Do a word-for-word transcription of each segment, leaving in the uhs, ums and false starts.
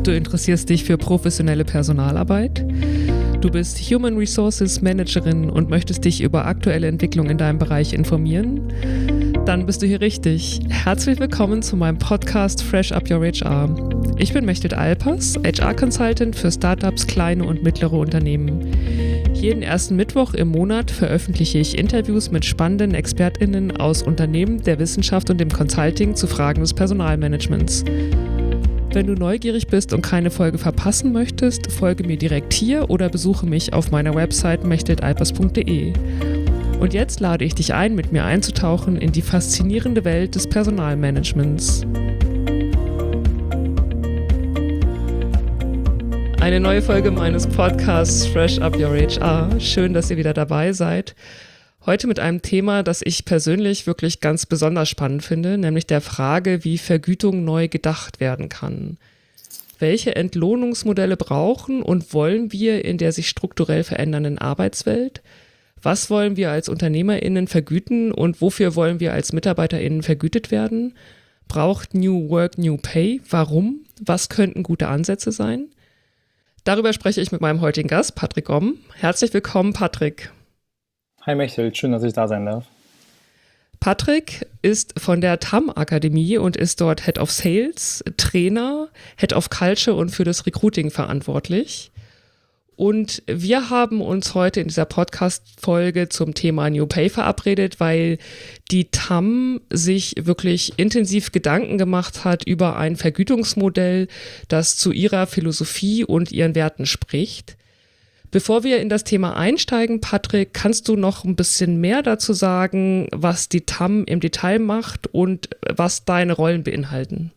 Du interessierst dich für professionelle Personalarbeit. Du bist Human Resources Managerin und möchtest dich über aktuelle Entwicklungen in deinem Bereich informieren? Dann bist du hier richtig. Herzlich willkommen zu meinem Podcast Fresh Up Your H R. Ich bin Mechthild Alpers, H R-Consultant für Startups, kleine und mittlere Unternehmen. Jeden ersten Mittwoch im Monat veröffentliche ich Interviews mit spannenden ExpertInnen aus Unternehmen, der Wissenschaft und dem Consulting zu Fragen des Personalmanagements. Wenn du neugierig bist und keine Folge verpassen möchtest, folge mir direkt hier oder besuche mich auf meiner Website mechthildalpers punkt de. Und jetzt lade ich dich ein, mit mir einzutauchen in die faszinierende Welt des Personalmanagements. Eine neue Folge meines Podcasts Fresh Up Your H R. Schön, dass ihr wieder dabei seid. Heute mit einem Thema, das ich persönlich wirklich ganz besonders spannend finde, nämlich der Frage, wie Vergütung neu gedacht werden kann. Welche Entlohnungsmodelle brauchen und wollen wir in der sich strukturell verändernden Arbeitswelt? Was wollen wir als UnternehmerInnen vergüten und wofür wollen wir als MitarbeiterInnen vergütet werden? Braucht New Work New Pay? Warum? Was könnten gute Ansätze sein? Darüber spreche ich mit meinem heutigen Gast, Patrick Gomm. Herzlich willkommen, Patrick. Hi Mechthild, schön, dass ich da sein darf. Patrick ist von der T A M-Akademie und ist dort Head of Sales, Trainer, Head of Culture und für das Recruiting verantwortlich. Und wir haben uns heute in dieser Podcast-Folge zum Thema New Pay verabredet, weil die T A M sich wirklich intensiv Gedanken gemacht hat über ein Vergütungsmodell, das zu ihrer Philosophie und ihren Werten spricht. Bevor wir in das Thema einsteigen, Patrick, kannst du noch ein bisschen mehr dazu sagen, was die T A M im Detail macht und was deine Rollen beinhalten?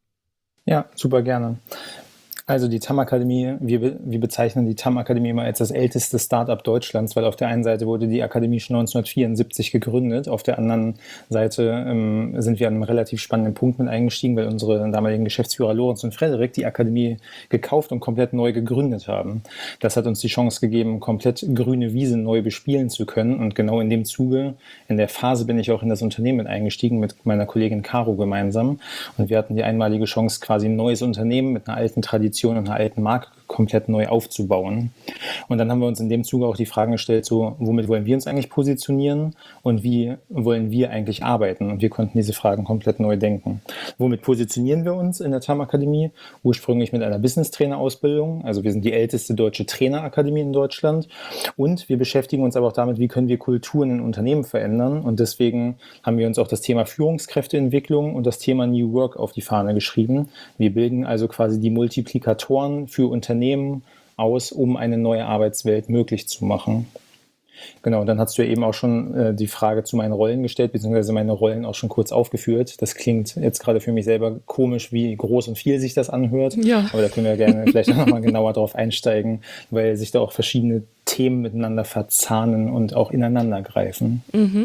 Ja, super gerne. Also die T A M-Akademie, wir, wir bezeichnen die T A M-Akademie immer als das älteste Startup Deutschlands, weil auf der einen Seite wurde die Akademie schon neunzehnhundertvierundsiebzig gegründet, auf der anderen Seite ähm, sind wir an einem relativ spannenden Punkt mit eingestiegen, weil unsere damaligen Geschäftsführer Lorenz und Frederik die Akademie gekauft und komplett neu gegründet haben. Das hat uns die Chance gegeben, komplett grüne Wiese neu bespielen zu können, und genau in dem Zuge, in der Phase bin ich auch in das Unternehmen mit eingestiegen, mit meiner Kollegin Caro gemeinsam, und wir hatten die einmalige Chance, quasi ein neues Unternehmen mit einer alten Tradition und einer alten Marke komplett neu aufzubauen. Und dann haben wir uns in dem Zuge auch die Fragen gestellt, so, womit wollen wir uns eigentlich positionieren und wie wollen wir eigentlich arbeiten? Und wir konnten diese Fragen komplett neu denken. Womit positionieren wir uns in der T A M-Akademie? Ursprünglich mit einer Business-Trainer-Ausbildung. Also wir sind die älteste deutsche Trainerakademie in Deutschland. Und wir beschäftigen uns aber auch damit, wie können wir Kulturen in Unternehmen verändern. Und deswegen haben wir uns auch das Thema Führungskräfteentwicklung und das Thema New Work auf die Fahne geschrieben. Wir bilden also quasi die Multiplikatoren für Unternehmen aus, um eine neue Arbeitswelt möglich zu machen. Genau, dann hast du ja eben auch schon äh, die Frage zu meinen Rollen gestellt, beziehungsweise meine Rollen auch schon kurz aufgeführt. Das klingt jetzt gerade für mich selber komisch, wie groß und viel sich das anhört. Ja. Aber da können wir gerne vielleicht auch nochmal genauer drauf einsteigen, weil sich da auch verschiedene Themen miteinander verzahnen und auch ineinander greifen. Mhm.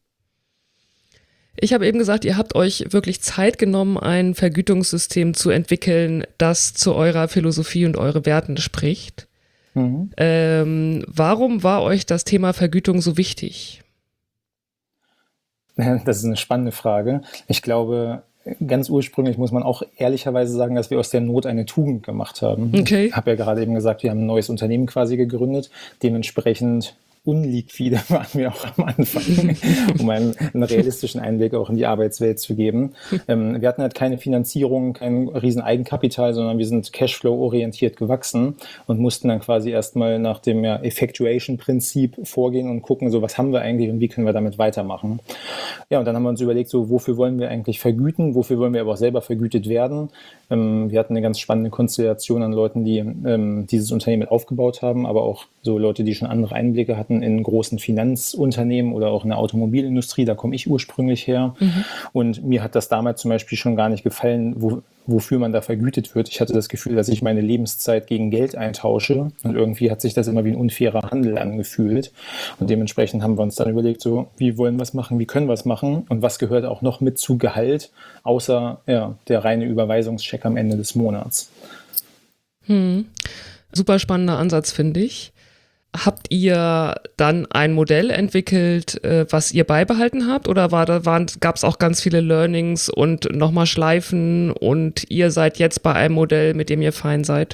Ich habe eben gesagt, ihr habt euch wirklich Zeit genommen, ein Vergütungssystem zu entwickeln, das zu eurer Philosophie und euren Werten spricht. Mhm. Ähm, warum war euch das Thema Vergütung so wichtig? Das ist eine spannende Frage. Ich glaube, ganz ursprünglich muss man auch ehrlicherweise sagen, dass wir aus der Not eine Tugend gemacht haben. Okay. Ich habe ja gerade eben gesagt, wir haben ein neues Unternehmen quasi gegründet. Dementsprechend unliquide waren wir auch am Anfang, um einen, einen realistischen Einblick auch in die Arbeitswelt zu geben. Ähm, wir hatten halt keine Finanzierung, kein riesen Eigenkapital, sondern wir sind Cashflow-orientiert gewachsen und mussten dann quasi erstmal nach dem ja, Effectuation-Prinzip vorgehen und gucken, so was haben wir eigentlich und wie können wir damit weitermachen. Ja, und dann haben wir uns überlegt, so wofür wollen wir eigentlich vergüten, wofür wollen wir aber auch selber vergütet werden. Ähm, wir hatten eine ganz spannende Konstellation an Leuten, die ähm, dieses Unternehmen mit aufgebaut haben, aber auch so Leute, die schon andere Einblicke hatten in großen Finanzunternehmen oder auch in der Automobilindustrie, da komme ich ursprünglich her. Mhm. Und mir hat das damals zum Beispiel schon gar nicht gefallen, wo, wofür man da vergütet wird. Ich hatte das Gefühl, dass ich meine Lebenszeit gegen Geld eintausche, und irgendwie hat sich das immer wie ein unfairer Handel angefühlt. Und dementsprechend haben wir uns dann überlegt, so, wie wollen wir es machen, wie können wir es machen und was gehört auch noch mit zu Gehalt, außer ja, der reine Überweisungscheck am Ende des Monats. Hm. Super spannender Ansatz, finde ich. Habt ihr dann ein Modell entwickelt, äh, was ihr beibehalten habt, oder war da, gab es auch ganz viele Learnings und nochmal Schleifen und ihr seid jetzt bei einem Modell, mit dem ihr fein seid?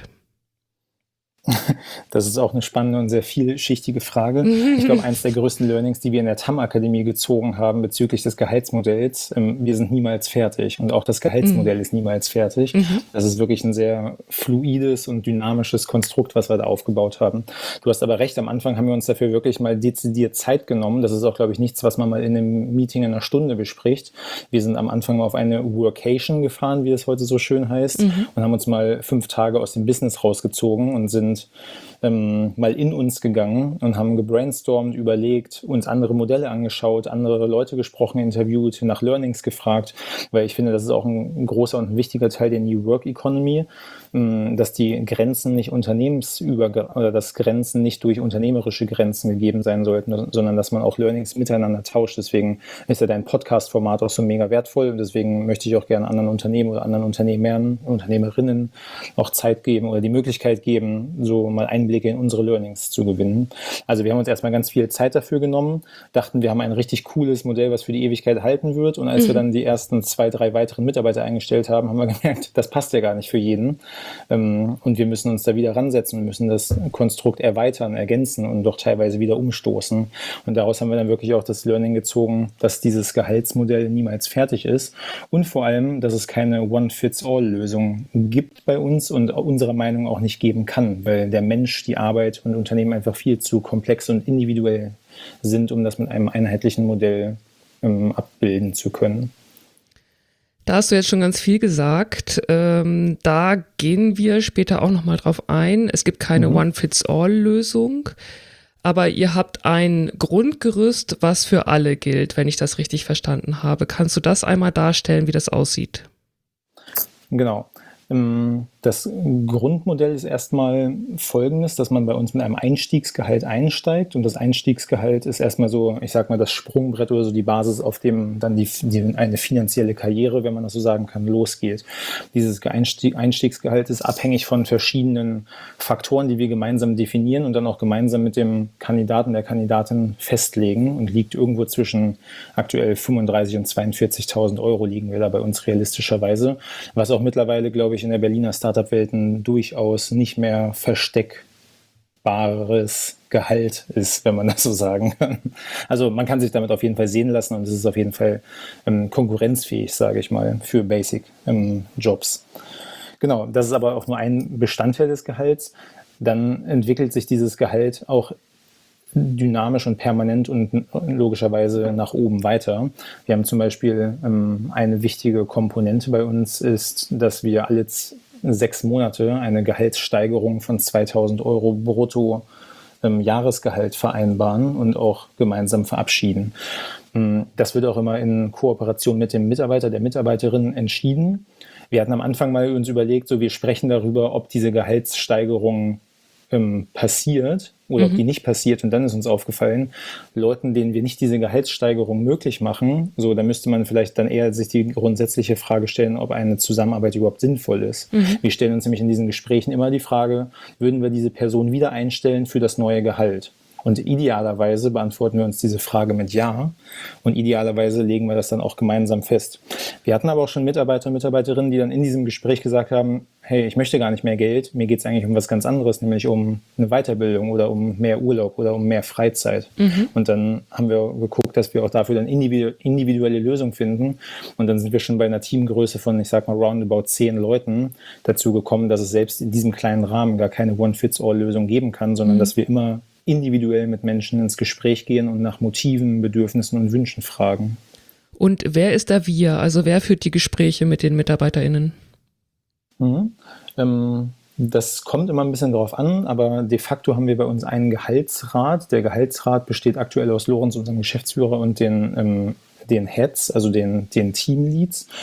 Das ist auch eine spannende und sehr vielschichtige Frage. Ich glaube, eines der größten Learnings, die wir in der T A M-Akademie gezogen haben bezüglich des Gehaltsmodells, ähm, wir sind niemals fertig und auch das Gehaltsmodell mhm. ist niemals fertig. Mhm. Das ist wirklich ein sehr fluides und dynamisches Konstrukt, was wir da aufgebaut haben. Du hast aber recht, am Anfang haben wir uns dafür wirklich mal dezidiert Zeit genommen. Das ist auch, glaube ich, nichts, was man mal in einem Meeting in einer Stunde bespricht. Wir sind am Anfang auf eine Workation gefahren, wie es heute so schön heißt, mhm. und haben uns mal fünf Tage aus dem Business rausgezogen und sind Ähm, mal in uns gegangen und haben gebrainstormt, überlegt, uns andere Modelle angeschaut, andere Leute gesprochen, interviewt, nach Learnings gefragt, weil ich finde, das ist auch ein, ein großer und ein wichtiger Teil der New Work Economy, ähm, dass die Grenzen nicht unternehmensüber oder dass Grenzen nicht durch unternehmerische Grenzen gegeben sein sollten, sondern dass man auch Learnings miteinander tauscht. Deswegen ist ja dein Podcast-Format auch so mega wertvoll und deswegen möchte ich auch gerne anderen Unternehmen oder anderen Unternehmern, Unternehmerinnen auch Zeit geben oder die Möglichkeit geben, so mal Einblicke in unsere Learnings zu gewinnen. Also wir haben uns erstmal ganz viel Zeit dafür genommen, dachten, wir haben ein richtig cooles Modell, was für die Ewigkeit halten wird. Und als mhm. wir dann die ersten zwei, drei weiteren Mitarbeiter eingestellt haben, haben wir gemerkt, das passt ja gar nicht für jeden. Und wir müssen uns da wieder ransetzen und müssen das Konstrukt erweitern, ergänzen und doch teilweise wieder umstoßen. Und daraus haben wir dann wirklich auch das Learning gezogen, dass dieses Gehaltsmodell niemals fertig ist und vor allem, dass es keine One-Fits-All-Lösung gibt bei uns und unserer Meinung auch nicht geben kann, weil der Mensch, die Arbeit und Unternehmen einfach viel zu komplex und individuell sind, um das mit einem einheitlichen Modell ähm, abbilden zu können. Da hast du jetzt schon ganz viel gesagt. Ähm, da gehen wir später auch nochmal drauf ein. Es gibt keine mhm. One-Fits-All-Lösung, aber ihr habt ein Grundgerüst, was für alle gilt, wenn ich das richtig verstanden habe. Kannst du das einmal darstellen, wie das aussieht? Genau. Das Grundmodell ist erstmal folgendes, dass man bei uns mit einem Einstiegsgehalt einsteigt und das Einstiegsgehalt ist erstmal so, ich sag mal, das Sprungbrett oder so die Basis, auf dem dann die, die eine finanzielle Karriere, wenn man das so sagen kann, losgeht. Dieses Einstieg, Einstiegsgehalt ist abhängig von verschiedenen Faktoren, die wir gemeinsam definieren und dann auch gemeinsam mit dem Kandidaten, der Kandidatin festlegen und liegt irgendwo zwischen aktuell fünfunddreißigtausend und zweiundvierzigtausend Euro liegen wir da bei uns realistischerweise, was auch mittlerweile, glaube ich, in der Berliner Startup-Welten durchaus nicht mehr versteckbares Gehalt ist, wenn man das so sagen kann. Also man kann sich damit auf jeden Fall sehen lassen und es ist auf jeden Fall ähm, konkurrenzfähig, sage ich mal, für Basic-Jobs. Ähm, genau, das ist aber auch nur ein Bestandteil des Gehalts. Dann entwickelt sich dieses Gehalt auch dynamisch und permanent und logischerweise nach oben weiter. Wir haben zum Beispiel ähm, eine wichtige Komponente bei uns ist, dass wir alle z- sechs Monate eine Gehaltssteigerung von zweitausend Euro brutto ähm, Jahresgehalt vereinbaren und auch gemeinsam verabschieden. Ähm, das wird auch immer in Kooperation mit dem Mitarbeiter, der Mitarbeiterin entschieden. Wir hatten am Anfang mal uns überlegt, so wir sprechen darüber, ob diese Gehaltssteigerung ähm, passiert oder mhm. ob die nicht passiert. Und dann ist uns aufgefallen, Leuten, denen wir nicht diese Gehaltssteigerung möglich machen, so, da müsste man vielleicht dann eher sich die grundsätzliche Frage stellen, ob eine Zusammenarbeit überhaupt sinnvoll ist. Mhm. Wir stellen uns nämlich in diesen Gesprächen immer die Frage, würden wir diese Person wieder einstellen für das neue Gehalt? Und idealerweise beantworten wir uns diese Frage mit Ja und idealerweise legen wir das dann auch gemeinsam fest. Wir hatten aber auch schon Mitarbeiter und Mitarbeiterinnen, die dann in diesem Gespräch gesagt haben, hey, ich möchte gar nicht mehr Geld, mir geht es eigentlich um was ganz anderes, nämlich um eine Weiterbildung oder um mehr Urlaub oder um mehr Freizeit. Mhm. Und dann haben wir geguckt, dass wir auch dafür dann individuelle Lösungen finden und dann sind wir schon bei einer Teamgröße von, ich sag mal, roundabout zehn Leuten dazu gekommen, dass es selbst in diesem kleinen Rahmen gar keine One-Fits-All-Lösung geben kann, sondern mhm. dass wir immer individuell mit Menschen ins Gespräch gehen und nach Motiven, Bedürfnissen und Wünschen fragen. Und wer ist da wir? Also wer führt die Gespräche mit den MitarbeiterInnen? Mhm. Ähm, das kommt immer ein bisschen drauf an, aber de facto haben wir bei uns einen Gehaltsrat. Der Gehaltsrat besteht aktuell aus Lorenz, unserem Geschäftsführer, und den, ähm, den Heads, also den, den Teamleads.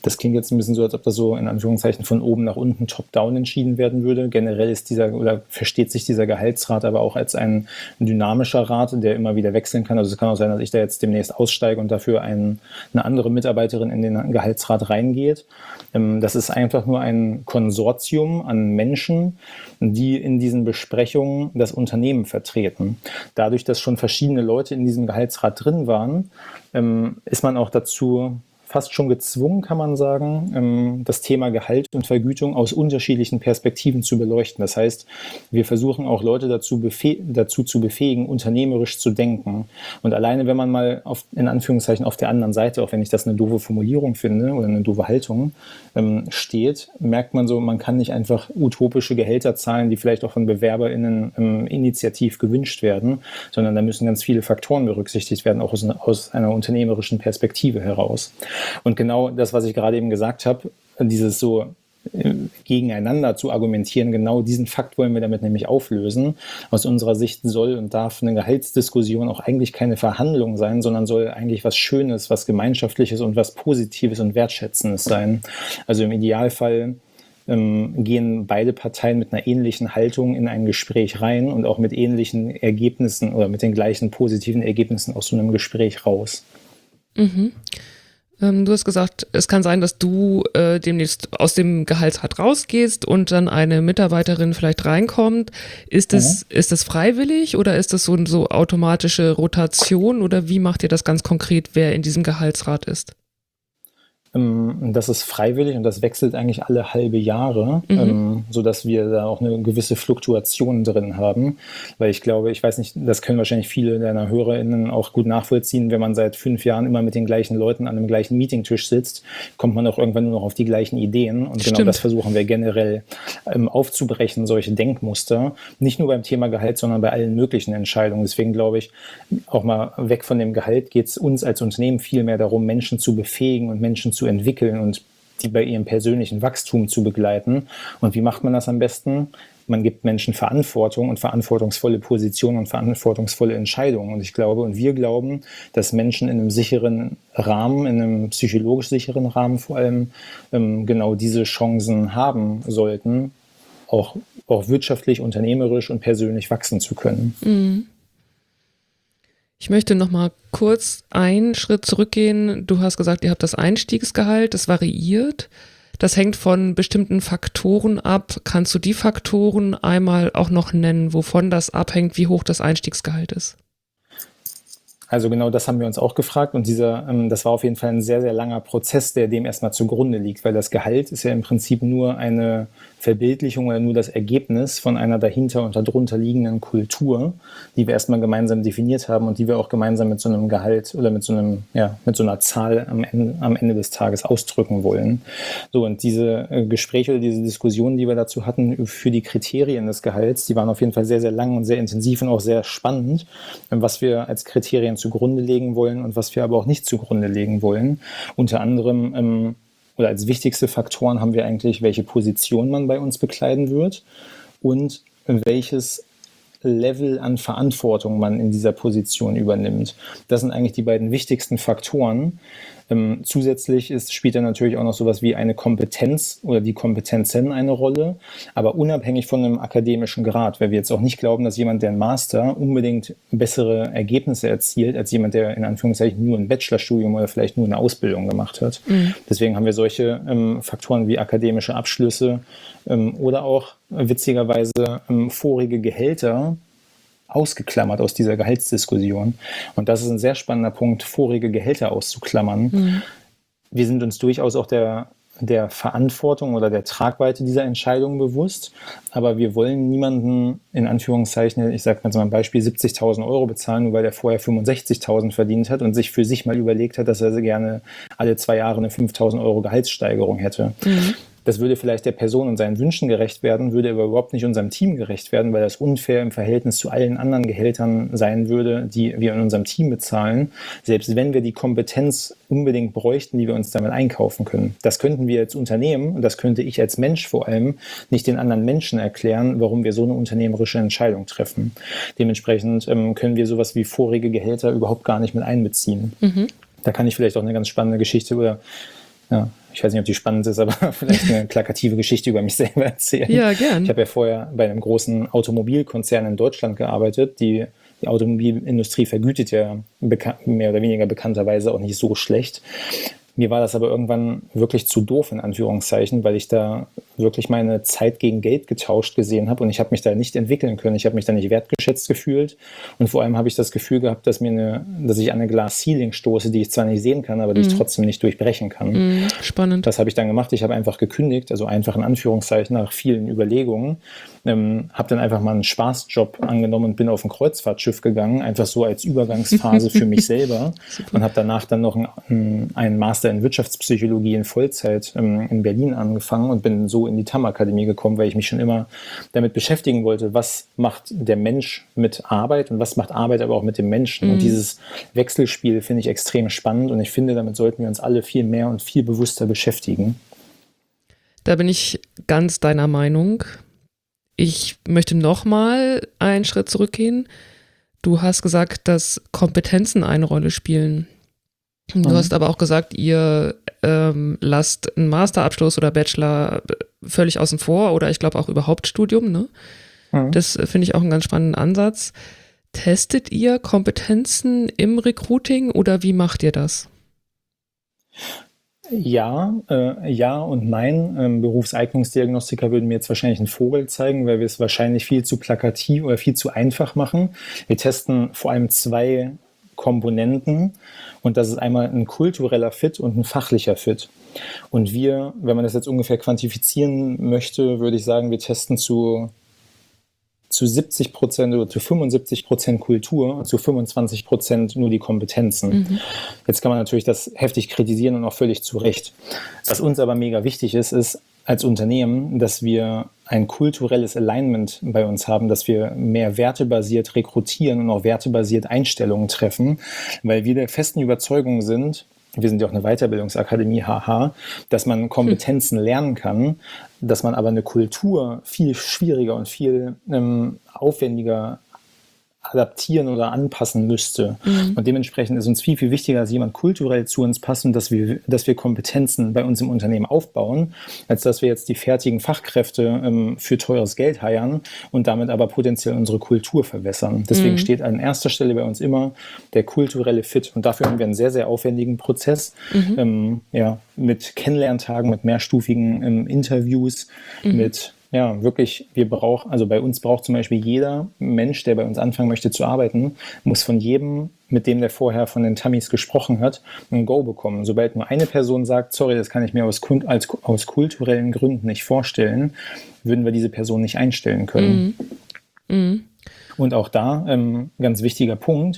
Das klingt jetzt ein bisschen so, als ob das so in Anführungszeichen von oben nach unten top-down entschieden werden würde. Generell ist dieser oder versteht sich dieser Gehaltsrat aber auch als ein dynamischer Rat, der immer wieder wechseln kann. Also es kann auch sein, dass ich da jetzt demnächst aussteige und dafür ein, eine andere Mitarbeiterin in den Gehaltsrat reingeht. Das ist einfach nur ein Konsortium an Menschen, die in diesen Besprechungen das Unternehmen vertreten. Dadurch, dass schon verschiedene Leute in diesem Gehaltsrat drin waren, ist man auch dazu fast schon gezwungen, kann man sagen, das Thema Gehalt und Vergütung aus unterschiedlichen Perspektiven zu beleuchten. Das heißt, wir versuchen auch Leute dazu, befäh- dazu zu befähigen, unternehmerisch zu denken. Und alleine, wenn man mal auf, in Anführungszeichen auf der anderen Seite, auch wenn ich das eine doofe Formulierung finde oder eine doofe Haltung, ähm, steht, merkt man so, man kann nicht einfach utopische Gehälter zahlen, die vielleicht auch von BewerberInnen ähm, initiativ gewünscht werden, sondern da müssen ganz viele Faktoren berücksichtigt werden, auch aus, aus einer unternehmerischen Perspektive heraus. Und genau das, was ich gerade eben gesagt habe, dieses so gegeneinander zu argumentieren, genau diesen Fakt wollen wir damit nämlich auflösen. Aus unserer Sicht soll und darf eine Gehaltsdiskussion auch eigentlich keine Verhandlung sein, sondern soll eigentlich was Schönes, was Gemeinschaftliches und was Positives und Wertschätzendes sein. Also im Idealfall ähm, gehen beide Parteien mit einer ähnlichen Haltung in ein Gespräch rein und auch mit ähnlichen Ergebnissen oder mit den gleichen positiven Ergebnissen aus so einem Gespräch raus. Mhm. Du hast gesagt, es kann sein, dass du äh, demnächst aus dem Gehaltsrat rausgehst und dann eine Mitarbeiterin vielleicht reinkommt. Ist das, mhm. ist das freiwillig oder ist das so eine so automatische Rotation oder wie macht ihr das ganz konkret, wer in diesem Gehaltsrat ist? Das ist freiwillig und das wechselt eigentlich alle halbe Jahre, mhm. ähm, sodass wir da auch eine gewisse Fluktuation drin haben. Weil ich glaube, ich weiß nicht, das können wahrscheinlich viele deiner HörerInnen auch gut nachvollziehen, wenn man seit fünf Jahren immer mit den gleichen Leuten an einem gleichen Meetingtisch sitzt, kommt man auch irgendwann nur noch auf die gleichen Ideen. Und Stimmt. genau das versuchen wir generell ähm, aufzubrechen, solche Denkmuster. Nicht nur beim Thema Gehalt, sondern bei allen möglichen Entscheidungen. Deswegen glaube ich, auch mal weg von dem Gehalt geht es uns als Unternehmen viel mehr darum, Menschen zu befähigen und Menschen zu entwickeln und die bei ihrem persönlichen Wachstum zu begleiten. Und wie macht man das am besten? Man gibt Menschen Verantwortung und verantwortungsvolle Positionen und verantwortungsvolle Entscheidungen. Und ich glaube und wir glauben, dass Menschen in einem sicheren Rahmen, in einem psychologisch sicheren Rahmen vor allem, ähm, genau diese Chancen haben sollten, auch, auch wirtschaftlich, unternehmerisch und persönlich wachsen zu können. Mhm. Ich möchte noch mal kurz einen Schritt zurückgehen. Du hast gesagt, ihr habt das Einstiegsgehalt, das variiert. Das hängt von bestimmten Faktoren ab. Kannst du die Faktoren einmal auch noch nennen, wovon das abhängt, wie hoch das Einstiegsgehalt ist? Also genau das haben wir uns auch gefragt und dieser, ähm, das war auf jeden Fall ein sehr, sehr langer Prozess, der dem erstmal zugrunde liegt, weil das Gehalt ist ja im Prinzip nur eine Verbildlichung oder nur das Ergebnis von einer dahinter und darunter liegenden Kultur, die wir erstmal gemeinsam definiert haben und die wir auch gemeinsam mit so einem Gehalt oder mit so einem, ja, mit so einer Zahl am Ende, am Ende des Tages ausdrücken wollen. So, und diese äh, Gespräche oder diese Diskussionen, die wir dazu hatten für die Kriterien des Gehalts, die waren auf jeden Fall sehr, sehr lang und sehr intensiv und auch sehr spannend, was wir als Kriterien zugrunde legen wollen und was wir aber auch nicht zugrunde legen wollen. Unter anderem ähm, oder als wichtigste Faktoren haben wir eigentlich, welche Position man bei uns bekleiden wird und welches Level an Verantwortung man in dieser Position übernimmt. Das sind eigentlich die beiden wichtigsten Faktoren. Ähm, zusätzlich ist, spielt dann natürlich auch noch sowas wie eine Kompetenz oder die Kompetenzen eine Rolle, aber unabhängig von einem akademischen Grad, weil wir jetzt auch nicht glauben, dass jemand, der einen Master unbedingt bessere Ergebnisse erzielt, als jemand, der in Anführungszeichen nur ein Bachelorstudium oder vielleicht nur eine Ausbildung gemacht hat. Mhm. Deswegen haben wir solche ähm, Faktoren wie akademische Abschlüsse ähm, oder auch witzigerweise ähm, vorige Gehälter ausgeklammert aus dieser Gehaltsdiskussion. Und das ist ein sehr spannender Punkt, vorige Gehälter auszuklammern. Mhm. Wir sind uns durchaus auch der, der Verantwortung oder der Tragweite dieser Entscheidung bewusst, aber wir wollen niemanden, in Anführungszeichen, ich sage mal so ein Beispiel, siebzigtausend Euro bezahlen, nur weil er vorher fünfundsechzigtausend verdient hat und sich für sich mal überlegt hat, dass er gerne alle zwei Jahre eine fünftausend Euro Gehaltssteigerung hätte. Mhm. Das würde vielleicht der Person und seinen Wünschen gerecht werden, würde aber überhaupt nicht unserem Team gerecht werden, weil das unfair im Verhältnis zu allen anderen Gehältern sein würde, die wir in unserem Team bezahlen, selbst wenn wir die Kompetenz unbedingt bräuchten, die wir uns damit einkaufen können. Das könnten wir als Unternehmen und das könnte ich als Mensch vor allem nicht den anderen Menschen erklären, warum wir so eine unternehmerische Entscheidung treffen. Dementsprechend ähm, können wir sowas wie vorige Gehälter überhaupt gar nicht mit einbeziehen. Mhm. Da kann ich vielleicht auch eine ganz spannende Geschichte oder ja, ich weiß nicht, ob die spannend ist, aber vielleicht eine plakative Geschichte über mich selber erzählen. Ja, gern. Ich habe ja vorher bei einem großen Automobilkonzern in Deutschland gearbeitet. Die, die Automobilindustrie vergütet ja mehr oder weniger bekannterweise auch nicht so schlecht. Mir war das aber irgendwann wirklich zu doof, in Anführungszeichen, weil ich da wirklich meine Zeit gegen Geld getauscht gesehen habe und ich habe mich da nicht entwickeln können. Ich habe mich da nicht wertgeschätzt gefühlt und vor allem habe ich das Gefühl gehabt, dass mir eine, dass ich an eine Glass Ceiling stoße, die ich zwar nicht sehen kann, aber die mhm. ich trotzdem nicht durchbrechen kann. Mhm, spannend. Das habe ich dann gemacht. Ich habe einfach gekündigt, also einfach in Anführungszeichen nach vielen Überlegungen, ähm, habe dann einfach mal einen Spaßjob angenommen und bin auf ein Kreuzfahrtschiff gegangen, einfach so als Übergangsphase für mich selber und habe danach dann noch einen, einen Master in Wirtschaftspsychologie in Vollzeit ähm, in Berlin angefangen und bin so in die T A M-Akademie gekommen, weil ich mich schon immer damit beschäftigen wollte, was macht der Mensch mit Arbeit und was macht Arbeit aber auch mit dem Menschen. Mhm. Und dieses Wechselspiel finde ich extrem spannend und ich finde, damit sollten wir uns alle viel mehr und viel bewusster beschäftigen. Da bin ich ganz deiner Meinung. Ich möchte nochmal einen Schritt zurückgehen. Du hast gesagt, dass Kompetenzen eine Rolle spielen. Du mhm. hast aber auch gesagt, ihr ähm, lasst einen Masterabschluss oder Bachelor völlig außen vor oder ich glaube auch überhaupt Studium. Ne? Mhm. Das finde ich auch einen ganz spannenden Ansatz. Testet ihr Kompetenzen im Recruiting oder wie macht ihr das? Ja, äh, ja und nein. Ähm, Berufseignungsdiagnostiker würden mir jetzt wahrscheinlich einen Vogel zeigen, weil wir es wahrscheinlich viel zu plakativ oder viel zu einfach machen. Wir testen vor allem zwei Komponenten und das ist einmal ein kultureller Fit und ein fachlicher Fit. Und wir, wenn man das jetzt ungefähr quantifizieren möchte, würde ich sagen, wir testen zu zu siebzig Prozent oder zu fünfundsiebzig Prozent Kultur und zu fünfundzwanzig Prozent nur die Kompetenzen. Mhm. Jetzt kann man natürlich das heftig kritisieren und auch völlig zu Recht. Was uns aber mega wichtig ist, ist als Unternehmen, dass wir ein kulturelles Alignment bei uns haben, dass wir mehr wertebasiert rekrutieren und auch wertebasiert Einstellungen treffen, weil wir der festen Überzeugung sind, wir sind ja auch eine Weiterbildungsakademie, haha, dass man Kompetenzen lernen kann, dass man aber eine Kultur viel schwieriger und viel ähm, aufwendiger adaptieren oder anpassen müsste. Mhm. Und dementsprechend ist uns viel, viel wichtiger, dass jemand kulturell zu uns passt und dass wir, dass wir Kompetenzen bei uns im Unternehmen aufbauen, als dass wir jetzt die fertigen Fachkräfte ähm, für teures Geld heiern und damit aber potenziell unsere Kultur verwässern. Deswegen mhm. steht an erster Stelle bei uns immer der kulturelle Fit. Und dafür haben wir einen sehr, sehr aufwendigen Prozess mhm. ähm, ja, mit Kennenlerntagen, mit mehrstufigen ähm, Interviews, mhm. mit Ja, wirklich, wir brauchen, also bei uns braucht zum Beispiel jeder Mensch, der bei uns anfangen möchte zu arbeiten, muss von jedem, mit dem der vorher von den Tammis gesprochen hat, ein Go bekommen. Sobald nur eine Person sagt, sorry, das kann ich mir aus, als, aus kulturellen Gründen nicht vorstellen, würden wir diese Person nicht einstellen können. Mhm. Mhm. Und auch da, ähm, ganz wichtiger Punkt,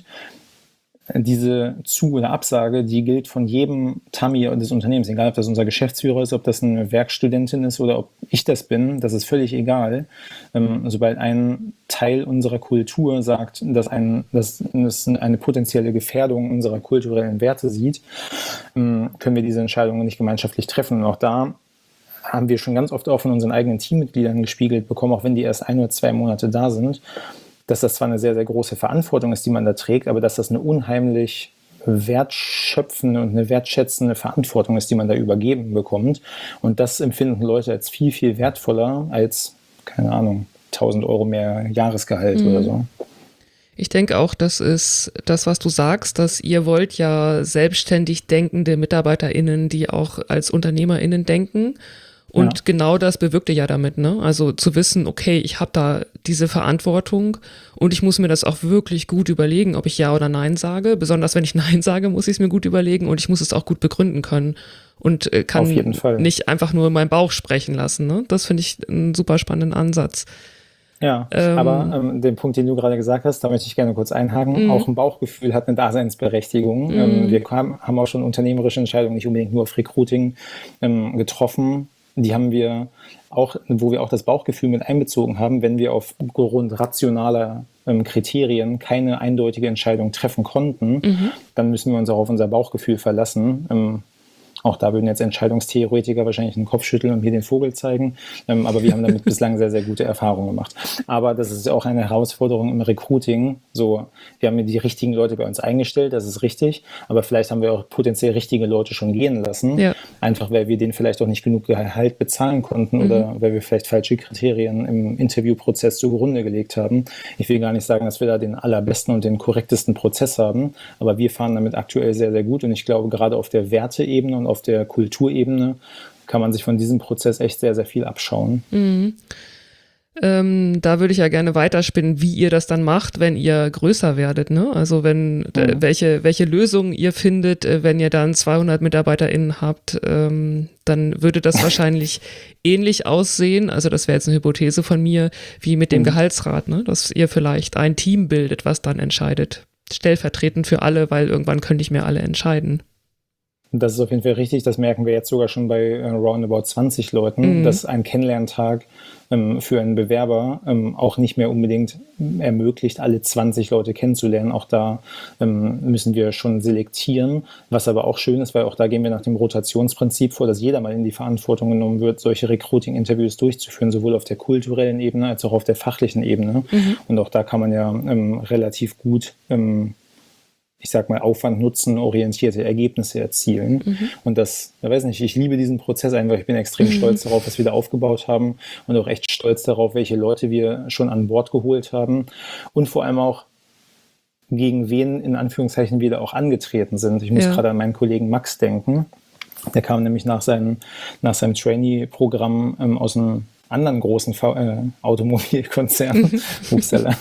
diese Zu- oder Absage, die gilt von jedem Tammi des Unternehmens, egal ob das unser Geschäftsführer ist, ob das eine Werkstudentin ist oder ob ich das bin, das ist völlig egal. Ähm, sobald ein Teil unserer Kultur sagt, dass ein, dass das eine potenzielle Gefährdung unserer kulturellen Werte sieht, ähm, können wir diese Entscheidungen nicht gemeinschaftlich treffen. Und auch da haben wir schon ganz oft auch von unseren eigenen Teammitgliedern gespiegelt bekommen, auch wenn die erst ein oder zwei Monate da sind, dass das zwar eine sehr, sehr große Verantwortung ist, die man da trägt, aber dass das eine unheimlich wertschöpfende und eine wertschätzende Verantwortung ist, die man da übergeben bekommt. Und das empfinden Leute als viel, viel wertvoller als, keine Ahnung, tausend Euro mehr Jahresgehalt mhm. oder so. Ich denke auch, das ist das, was du sagst, dass ihr wollt ja selbstständig denkende MitarbeiterInnen, die auch als UnternehmerInnen denken. Und ja. genau das bewirkt ihr ja damit, ne? Also zu wissen, okay, ich habe da diese Verantwortung und ich muss mir das auch wirklich gut überlegen, ob ich Ja oder Nein sage. Besonders wenn ich Nein sage, muss ich es mir gut überlegen und ich muss es auch gut begründen können und äh, kann nicht einfach nur meinen Bauch sprechen lassen, ne? Das finde ich einen super spannenden Ansatz. Ja, ähm, aber ähm, den Punkt, den du gerade gesagt hast, da möchte ich gerne kurz einhaken. Mm. Auch ein Bauchgefühl hat eine Daseinsberechtigung. Mm. Ähm, wir haben, haben auch schon unternehmerische Entscheidungen nicht unbedingt nur auf Recruiting ähm, getroffen. Die haben wir auch, wo wir auch das Bauchgefühl mit einbezogen haben, wenn wir aufgrund rationaler ähm, Kriterien keine eindeutige Entscheidung treffen konnten, mhm. dann müssen wir uns auch auf unser Bauchgefühl verlassen. Ähm, Auch da würden jetzt Entscheidungstheoretiker wahrscheinlich den Kopf schütteln und mir den Vogel zeigen. Ähm, aber wir haben damit bislang sehr, sehr gute Erfahrungen gemacht. Aber das ist auch eine Herausforderung im Recruiting. So, wir haben die richtigen Leute bei uns eingestellt, das ist richtig. Aber vielleicht haben wir auch potenziell richtige Leute schon gehen lassen. Ja. Einfach, weil wir denen vielleicht auch nicht genug Gehalt bezahlen konnten mhm. oder weil wir vielleicht falsche Kriterien im Interviewprozess zugrunde gelegt haben. Ich will gar nicht sagen, dass wir da den allerbesten und den korrektesten Prozess haben, aber wir fahren damit aktuell sehr, sehr gut und ich glaube, gerade auf der Werteebene und auf der Kulturebene kann man sich von diesem Prozess echt sehr, sehr viel abschauen. Mhm. Ähm, da würde ich ja gerne weiterspinnen, wie ihr das dann macht, wenn ihr größer werdet, ne? Also wenn, mhm. äh, welche, welche Lösungen ihr findet, äh, wenn ihr dann zweihundert MitarbeiterInnen habt, ähm, dann würde das wahrscheinlich ähnlich aussehen, also das wäre jetzt eine Hypothese von mir, wie mit dem mhm. Gehaltsrat, ne? Dass ihr vielleicht ein Team bildet, was dann entscheidet. Stellvertretend für alle, weil irgendwann können nicht mehr alle entscheiden. Das ist auf jeden Fall richtig, das merken wir jetzt sogar schon bei äh, roundabout zwanzig Leuten, mhm. dass ein Kennenlerntag ähm, für einen Bewerber ähm, auch nicht mehr unbedingt ermöglicht, alle zwanzig Leute kennenzulernen. Auch da ähm, müssen wir schon selektieren, was aber auch schön ist, weil auch da gehen wir nach dem Rotationsprinzip vor, dass jeder mal in die Verantwortung genommen wird, solche Recruiting-Interviews durchzuführen, sowohl auf der kulturellen Ebene als auch auf der fachlichen Ebene. Mhm. Und auch da kann man ja ähm, relativ gut ähm, ich sag mal, Aufwand-Nutzen-orientierte Ergebnisse erzielen. Mhm. Und das, ich weiß nicht, ich liebe diesen Prozess einfach. Ich bin extrem mhm. stolz darauf, was wir da aufgebaut haben und auch echt stolz darauf, welche Leute wir schon an Bord geholt haben und vor allem auch, gegen wen in Anführungszeichen wir da auch angetreten sind. Ich muss ja. gerade an meinen Kollegen Max denken. Der kam nämlich nach seinem, nach seinem Trainee-Programm ähm, aus einem anderen großen v- äh, Automobilkonzern. Upsala.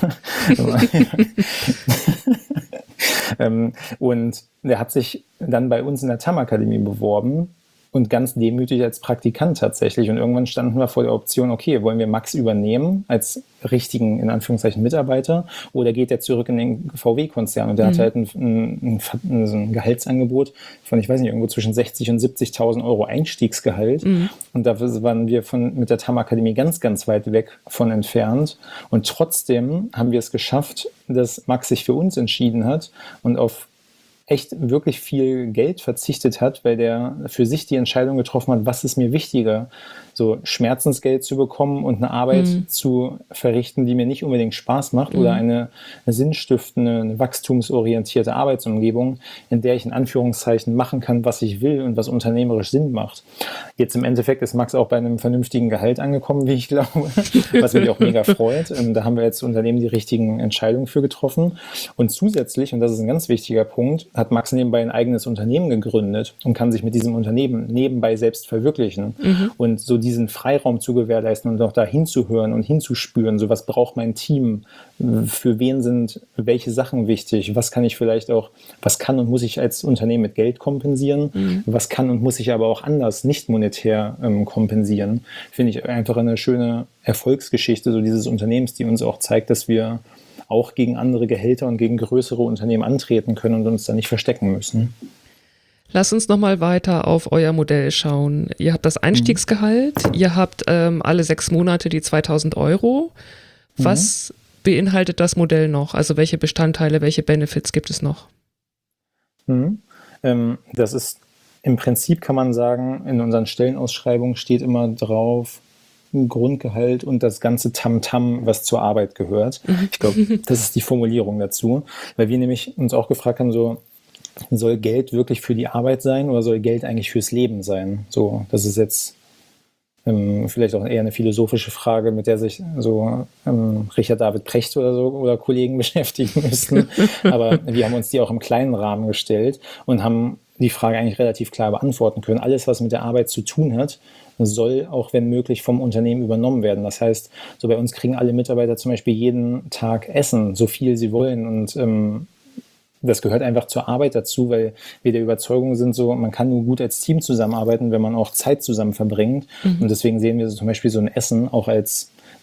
ähm, und der hat sich dann bei uns in der T A M-Akademie beworben und ganz demütig als Praktikant tatsächlich. Und irgendwann standen wir vor der Option, okay, wollen wir Max übernehmen als richtigen, in Anführungszeichen, Mitarbeiter oder geht er zurück in den V W-Konzern? Und der mhm. hatte halt ein, ein, ein, ein Gehaltsangebot von, ich weiß nicht, irgendwo zwischen sechzig und siebzigtausend Euro Einstiegsgehalt. Mhm. Und da waren wir von, mit der T A M-Akademie ganz, ganz weit weg von entfernt. Und trotzdem haben wir es geschafft, dass Max sich für uns entschieden hat und auf echt wirklich viel Geld verzichtet hat, weil der für sich die Entscheidung getroffen hat, was ist mir wichtiger, so Schmerzensgeld zu bekommen und eine Arbeit mhm. zu verrichten, die mir nicht unbedingt Spaß macht mhm. oder eine, eine sinnstiftende, eine wachstumsorientierte Arbeitsumgebung, in der ich in Anführungszeichen machen kann, was ich will und was unternehmerisch Sinn macht. Jetzt im Endeffekt ist Max auch bei einem vernünftigen Gehalt angekommen, wie ich glaube, was mich auch mega freut. Da haben wir als Unternehmen die richtigen Entscheidungen für getroffen. Und zusätzlich, und das ist ein ganz wichtiger Punkt, hat Max nebenbei ein eigenes Unternehmen gegründet und kann sich mit diesem Unternehmen nebenbei selbst verwirklichen. Mhm. Und so diesen Freiraum zu gewährleisten und auch da hinzuhören und hinzuspüren, so was braucht mein Team, für wen sind welche Sachen wichtig, was kann ich vielleicht auch, was kann und muss ich als Unternehmen mit Geld kompensieren, mhm. was kann und muss ich aber auch anders, nicht monetär ähm, kompensieren, finde ich einfach eine schöne Erfolgsgeschichte so dieses Unternehmens, die uns auch zeigt, dass wir auch gegen andere Gehälter und gegen größere Unternehmen antreten können und uns da nicht verstecken müssen. Lass uns nochmal weiter auf euer Modell schauen. Ihr habt das Einstiegsgehalt, mhm. ihr habt ähm, alle sechs Monate die zweitausend Euro. Was mhm. beinhaltet das Modell noch? Also welche Bestandteile, welche Benefits gibt es noch? Mhm. Ähm, das ist im Prinzip, kann man sagen, in unseren Stellenausschreibungen steht immer drauf, Grundgehalt und das ganze Tamtam, was zur Arbeit gehört. Mhm. Ich glaube, das ist die Formulierung dazu, weil wir nämlich uns auch gefragt haben, so, soll Geld wirklich für die Arbeit sein oder soll Geld eigentlich fürs Leben sein? So, das ist jetzt ähm, vielleicht auch eher eine philosophische Frage, mit der sich so ähm, Richard David Precht oder so oder Kollegen beschäftigen müssten. Aber wir haben uns die auch im kleinen Rahmen gestellt und haben die Frage eigentlich relativ klar beantworten können. Alles, was mit der Arbeit zu tun hat, soll auch, wenn möglich, vom Unternehmen übernommen werden. Das heißt, so bei uns kriegen alle Mitarbeiter zum Beispiel jeden Tag Essen, so viel sie wollen und ähm, das gehört einfach zur Arbeit dazu, weil wir der Überzeugung sind, so man kann nur gut als Team zusammenarbeiten, wenn man auch Zeit zusammen verbringt. Mhm. Und deswegen sehen wir so zum Beispiel so ein Essen auch als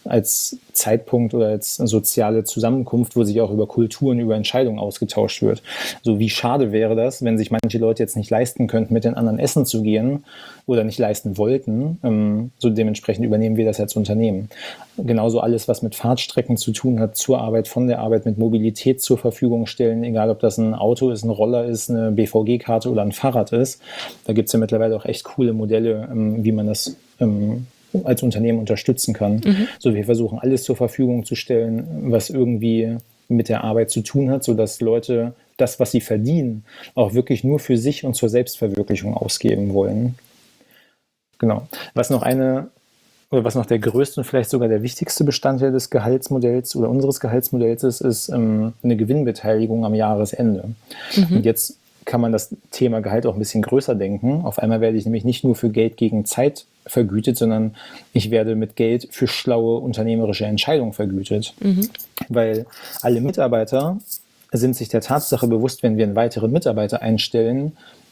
als Zeitpunkt oder als soziale Zusammenkunft, wo sich auch über Kulturen, über Entscheidungen ausgetauscht wird. So wie schade wäre das, wenn sich manche Leute jetzt nicht leisten könnten, mit den anderen essen zu gehen oder nicht leisten wollten. Ähm, so dementsprechend übernehmen wir das als Unternehmen. Genauso alles, was mit Fahrtstrecken zu tun hat, zur Arbeit, von der Arbeit, mit Mobilität zur Verfügung stellen, egal ob das ein Auto ist, ein Roller ist, eine B V G-Karte oder ein Fahrrad ist. Da gibt es ja mittlerweile auch echt coole Modelle, ähm, wie man das ähm, als Unternehmen unterstützen kann. Mhm. So, wir versuchen alles zur Verfügung zu stellen, was irgendwie mit der Arbeit zu tun hat, sodass Leute das, was sie verdienen, auch wirklich nur für sich und zur Selbstverwirklichung ausgeben wollen. Genau. Was noch eine oder was noch der größte und vielleicht sogar der wichtigste Bestandteil des Gehaltsmodells oder unseres Gehaltsmodells ist, ist ähm, eine Gewinnbeteiligung am Jahresende. Mhm. Und jetzt kann man das Thema Gehalt auch ein bisschen größer denken. Auf einmal werde ich nämlich nicht nur für Geld gegen Zeit vergütet, sondern ich werde mit Geld für schlaue unternehmerische Entscheidungen vergütet. Mhm. Weil alle Mitarbeiter sind sich der Tatsache bewusst, wenn wir einen weiteren Mitarbeiter einstellen,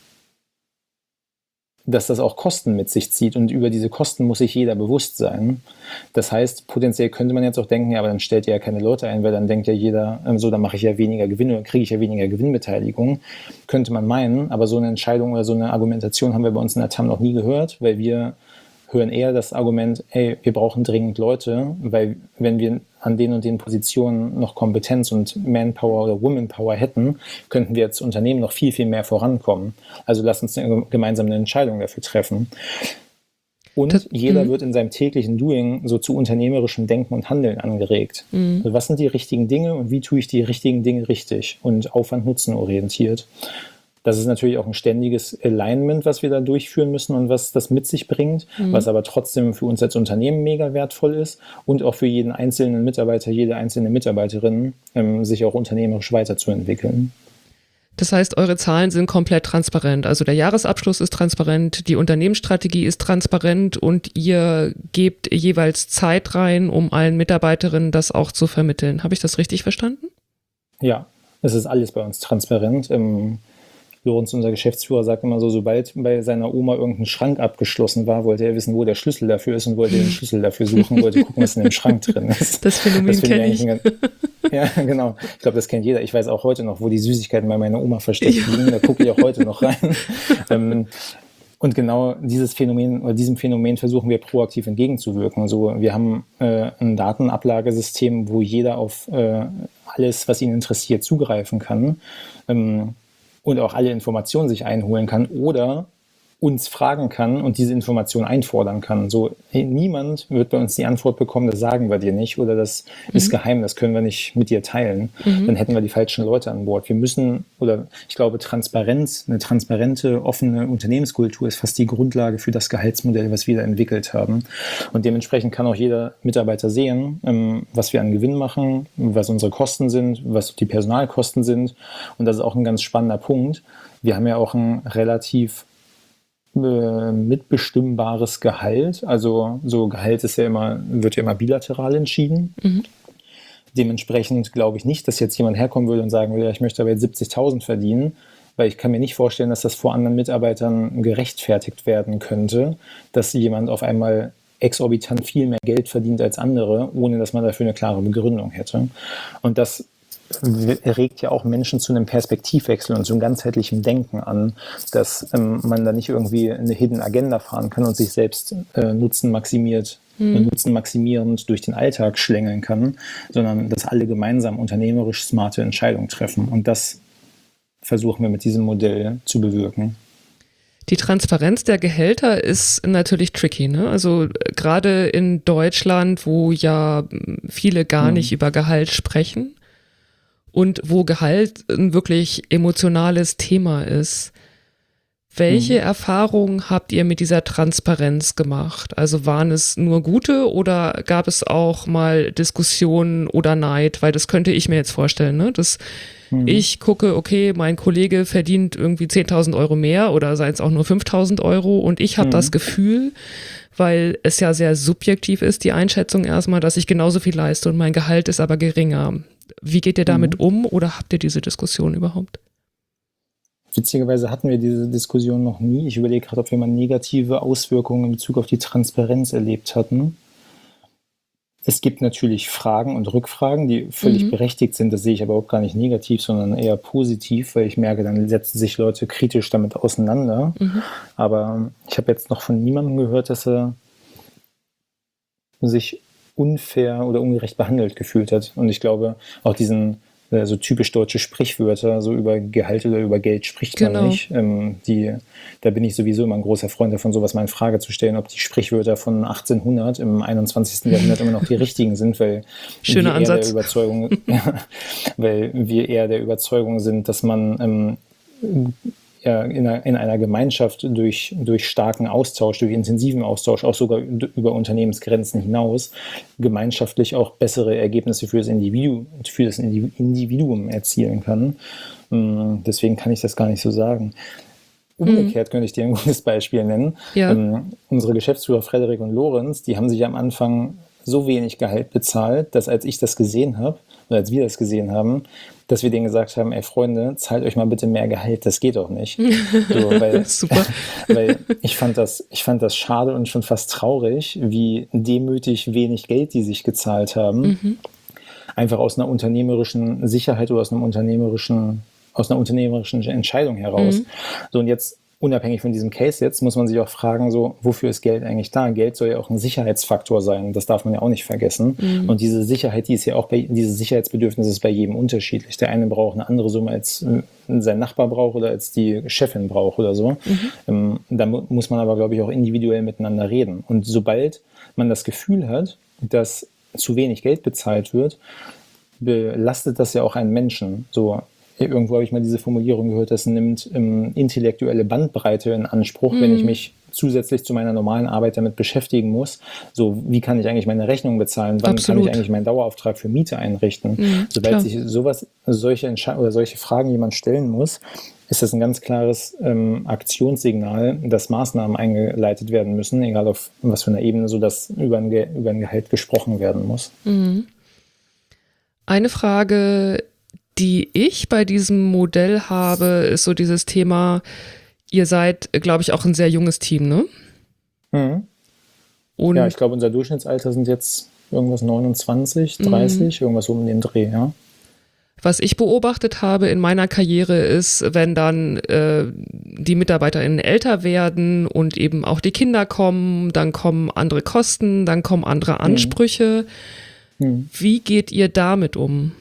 dass das auch Kosten mit sich zieht und über diese Kosten muss sich jeder bewusst sein. Das heißt, potenziell könnte man jetzt auch denken, ja, aber dann stellt ihr ja keine Leute ein, weil dann denkt ja jeder, so, dann mache ich ja weniger Gewinn oder kriege ich ja weniger Gewinnbeteiligung. Könnte man meinen, aber so eine Entscheidung oder so eine Argumentation haben wir bei uns in der T A M noch nie gehört, weil wir hören eher das Argument, ey, wir brauchen dringend Leute, weil wenn wir an den und den Positionen noch Kompetenz und Manpower oder Womanpower hätten, könnten wir als Unternehmen noch viel, viel mehr vorankommen. Also lass uns eine, gemeinsam eine Entscheidung dafür treffen. Und das, jeder wird in seinem täglichen Doing so zu unternehmerischem Denken und Handeln angeregt. Mhm. Also was sind die richtigen Dinge und wie tue ich die richtigen Dinge richtig und Aufwand-Nutzen orientiert. Das ist natürlich auch ein ständiges Alignment, was wir da durchführen müssen und was das mit sich bringt, mhm. was aber trotzdem für uns als Unternehmen mega wertvoll ist und auch für jeden einzelnen Mitarbeiter, jede einzelne Mitarbeiterin, ähm, sich auch unternehmerisch weiterzuentwickeln. Das heißt, eure Zahlen sind komplett transparent. Also der Jahresabschluss ist transparent, die Unternehmensstrategie ist transparent und ihr gebt jeweils Zeit rein, um allen Mitarbeiterinnen das auch zu vermitteln. Habe ich das richtig verstanden? Ja, es ist alles bei uns transparent. Ähm, Lorenz, unser Geschäftsführer, sagt immer so, sobald bei seiner Oma irgendein Schrank abgeschlossen war, wollte er wissen, wo der Schlüssel dafür ist und wollte den Schlüssel dafür suchen, wollte gucken, was in dem Schrank drin ist. Das Phänomen kenne ich. Ganz, ja, genau. Ich glaube, das kennt jeder. Ich weiß auch heute noch, wo die Süßigkeiten bei meiner Oma versteckt ja. liegen. Da gucke ich auch heute noch rein. ähm, Und genau dieses Phänomen oder diesem Phänomen versuchen wir proaktiv entgegenzuwirken. Also wir haben äh, ein Datenablagesystem, wo jeder auf äh, alles, was ihn interessiert, zugreifen kann. Ähm, und auch alle Informationen sich einholen kann oder uns fragen kann und diese Informationen einfordern kann. So, hey, niemand wird bei uns die Antwort bekommen, das sagen wir dir nicht oder das mhm. ist geheim, das können wir nicht mit dir teilen. Mhm. Dann hätten wir die falschen Leute an Bord. Wir müssen, oder ich glaube, Transparenz, eine transparente, offene Unternehmenskultur ist fast die Grundlage für das Gehaltsmodell, was wir da entwickelt haben. Und dementsprechend kann auch jeder Mitarbeiter sehen, ähm, was wir an Gewinn machen, was unsere Kosten sind, was die Personalkosten sind. Und das ist auch ein ganz spannender Punkt. Wir haben ja auch ein relativ mitbestimmbares Gehalt. Also so Gehalt ist ja immer, wird ja immer bilateral entschieden. Mhm. Dementsprechend glaube ich nicht, dass jetzt jemand herkommen würde und sagen würde, ich möchte aber jetzt siebzigtausend verdienen, weil ich kann mir nicht vorstellen, dass das vor anderen Mitarbeitern gerechtfertigt werden könnte, dass jemand auf einmal exorbitant viel mehr Geld verdient als andere, ohne dass man dafür eine klare Begründung hätte. Und das regt ja auch Menschen zu einem Perspektivwechsel und zu einem ganzheitlichen Denken an, dass ähm, man da nicht irgendwie eine Hidden Agenda fahren kann und sich selbst äh, Nutzen maximiert, mhm. äh, Nutzen maximierend durch den Alltag schlängeln kann, sondern dass alle gemeinsam unternehmerisch smarte Entscheidungen treffen. Und das versuchen wir mit diesem Modell zu bewirken. Die Transparenz der Gehälter ist natürlich tricky, ne? Also gerade in Deutschland, wo ja viele gar mhm. nicht über Gehalt sprechen, und wo Gehalt ein wirklich emotionales Thema ist. Welche mhm. Erfahrungen habt ihr mit dieser Transparenz gemacht? Also waren es nur gute oder gab es auch mal Diskussionen oder Neid? Weil das könnte ich mir jetzt vorstellen, ne? Dass mhm. ich gucke, okay, mein Kollege verdient irgendwie zehntausend Euro mehr oder seien es auch nur fünftausend Euro und ich habe mhm. das Gefühl, weil es ja sehr subjektiv ist, die Einschätzung erstmal, dass ich genauso viel leiste und mein Gehalt ist aber geringer. Wie geht ihr damit mhm. um oder habt ihr diese Diskussion überhaupt? Witzigerweise hatten wir diese Diskussion noch nie. Ich überlege gerade, ob wir mal negative Auswirkungen in Bezug auf die Transparenz erlebt hatten. es gibt natürlich Fragen und Rückfragen, die völlig Mhm. berechtigt sind. Das sehe ich aber auch gar nicht negativ, sondern eher positiv, weil ich merke, dann setzen sich Leute kritisch damit auseinander. Mhm. Aber ich habe jetzt noch von niemandem gehört, dass er sich unfair oder ungerecht behandelt gefühlt hat. Und ich glaube, auch diesen äh, so typisch deutsche Sprichwörter, so über Gehalt oder über Geld spricht man Genau. nicht. Ähm, die, da bin ich sowieso immer ein großer Freund davon, sowas mal in Frage zu stellen, ob die Sprichwörter von achtzehnhundert im einundzwanzigsten. Jahrhundert immer noch die richtigen sind, weil Schöner wir eher der Ansatz. Überzeugung, weil wir eher der Überzeugung sind, dass man ähm, ja, in, einer, in einer Gemeinschaft durch, durch starken Austausch, durch intensiven Austausch, auch sogar über Unternehmensgrenzen hinaus, gemeinschaftlich auch bessere Ergebnisse für das Individuum, für das Individuum erzielen kann. Deswegen kann ich das gar nicht so sagen. Umgekehrt mhm. könnte ich dir ein gutes Beispiel nennen. Ja. Ähm, unsere Geschäftsführer Frederik und Lorenz, die haben sich am Anfang so wenig Gehalt bezahlt, dass als ich das gesehen habe, oder als wir das gesehen haben, dass wir denen gesagt haben, ey Freunde, zahlt euch mal bitte mehr Gehalt, das geht doch nicht. So, weil, Super. weil ich fand das, ich fand das schade und schon fast traurig, wie demütig wenig Geld die sich gezahlt haben. Mhm. Einfach aus einer unternehmerischen Sicherheit oder aus einem unternehmerischen, aus einer unternehmerischen Entscheidung heraus. Mhm. So, und jetzt unabhängig von diesem Case jetzt, muss man sich auch fragen, so, wofür ist Geld eigentlich da? Geld soll ja auch ein Sicherheitsfaktor sein, das darf man ja auch nicht vergessen. Mhm. Und diese Sicherheit, die ist ja auch bei, dieses Sicherheitsbedürfnis ist bei jedem unterschiedlich. Der eine braucht eine andere Summe, als äh, sein Nachbar braucht oder als die Chefin braucht oder so. Mhm. Ähm, da mu- muss man aber, glaube ich, auch individuell miteinander reden. Und sobald man das Gefühl hat, dass zu wenig Geld bezahlt wird, belastet das ja auch einen Menschen. So, irgendwo habe ich mal diese Formulierung gehört, das nimmt ähm, intellektuelle Bandbreite in Anspruch, mhm. wenn ich mich zusätzlich zu meiner normalen Arbeit damit beschäftigen muss. So, wie kann ich eigentlich meine Rechnung bezahlen? Wann Absolut. kann ich eigentlich meinen Dauerauftrag für Miete einrichten? Mhm, Sobald klar. sich sowas, solche Entsche- oder solche Fragen jemand stellen muss, ist das ein ganz klares ähm, Aktionssignal, dass Maßnahmen eingeleitet werden müssen, egal auf was für einer Ebene, sodass über ein, Ge- über ein Gehalt gesprochen werden muss. Mhm. Eine Frage, die ich bei diesem Modell habe, ist so dieses Thema, ihr seid, glaube ich, auch ein sehr junges Team, ne? Mhm. Und ja, ich glaube, unser Durchschnittsalter sind jetzt irgendwas neunundzwanzig, dreißig, mhm. irgendwas um den Dreh, ja. Was ich beobachtet habe in meiner Karriere ist, wenn dann äh, die MitarbeiterInnen älter werden und eben auch die Kinder kommen, dann kommen andere Kosten, dann kommen andere Ansprüche. Mhm. Mhm. Wie geht ihr damit um?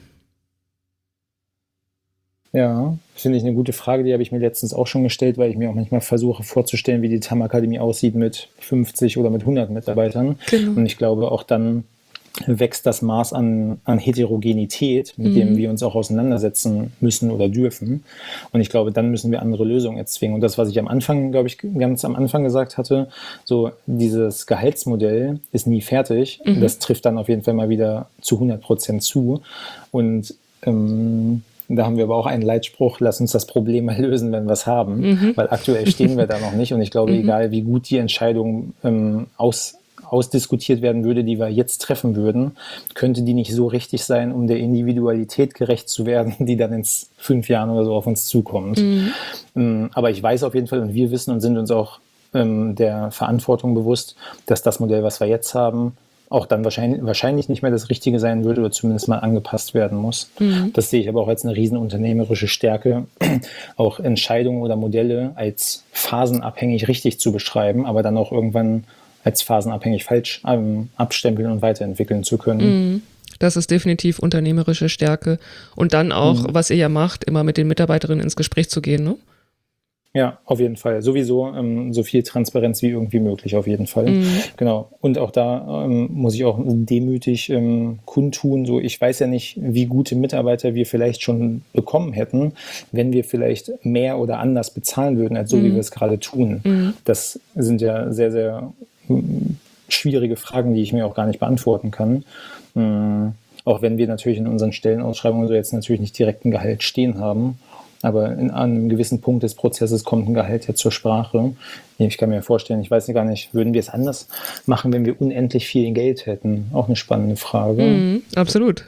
Ja, finde ich eine gute Frage, die habe ich mir letztens auch schon gestellt, weil ich mir auch manchmal versuche vorzustellen, wie die T A M-Akademie aussieht mit fünfzig oder mit hundert Mitarbeitern. Genau. Und ich glaube, auch dann wächst das Maß an, an Heterogenität, mit mhm. dem wir uns auch auseinandersetzen müssen oder dürfen. Und ich glaube, dann müssen wir andere Lösungen erzwingen. Und das, was ich am Anfang, glaube ich, ganz am Anfang gesagt hatte, so dieses Gehaltsmodell ist nie fertig. Mhm. Das trifft dann auf jeden Fall mal wieder zu hundert Prozent zu. Und ähm, da haben wir aber auch einen Leitspruch, lass uns das Problem mal lösen, wenn wir es haben, mhm. weil aktuell stehen wir da noch nicht und ich glaube, mhm. egal wie gut die Entscheidung ähm, aus, ausdiskutiert werden würde, die wir jetzt treffen würden, könnte die nicht so richtig sein, um der Individualität gerecht zu werden, die dann in fünf Jahren oder so auf uns zukommt. Mhm. Ähm, aber ich weiß auf jeden Fall und wir wissen und sind uns auch ähm, der Verantwortung bewusst, dass das Modell, was wir jetzt haben, auch dann wahrscheinlich, wahrscheinlich nicht mehr das Richtige sein würde oder zumindest mal angepasst werden muss. Mhm. Das sehe ich aber auch als eine riesen unternehmerische Stärke, auch Entscheidungen oder Modelle als phasenabhängig richtig zu beschreiben, aber dann auch irgendwann als phasenabhängig falsch ähm, abstempeln und weiterentwickeln zu können. Mhm. Das ist definitiv unternehmerische Stärke. Und dann auch, mhm. was ihr ja macht, immer mit den Mitarbeiterinnen ins Gespräch zu gehen, ne? Ja, auf jeden Fall. Sowieso ähm, so viel Transparenz wie irgendwie möglich, auf jeden Fall. Mhm. Genau. Und auch da ähm, muss ich auch demütig ähm, kundtun, so ich weiß ja nicht, wie gute Mitarbeiter wir vielleicht schon bekommen hätten, wenn wir vielleicht mehr oder anders bezahlen würden, als so, mhm. wie wir es gerade tun. Mhm. Das sind ja sehr, sehr schwierige Fragen, die ich mir auch gar nicht beantworten kann. Mhm. Auch wenn wir natürlich in unseren Stellenausschreibungen so jetzt natürlich nicht direkt ein Gehalt stehen haben. Aber in einem gewissen Punkt des Prozesses kommt ein Gehalt ja zur Sprache. Ich kann mir vorstellen, ich weiß gar nicht, würden wir es anders machen, wenn wir unendlich viel Geld hätten? Auch eine spannende Frage. Mhm, absolut.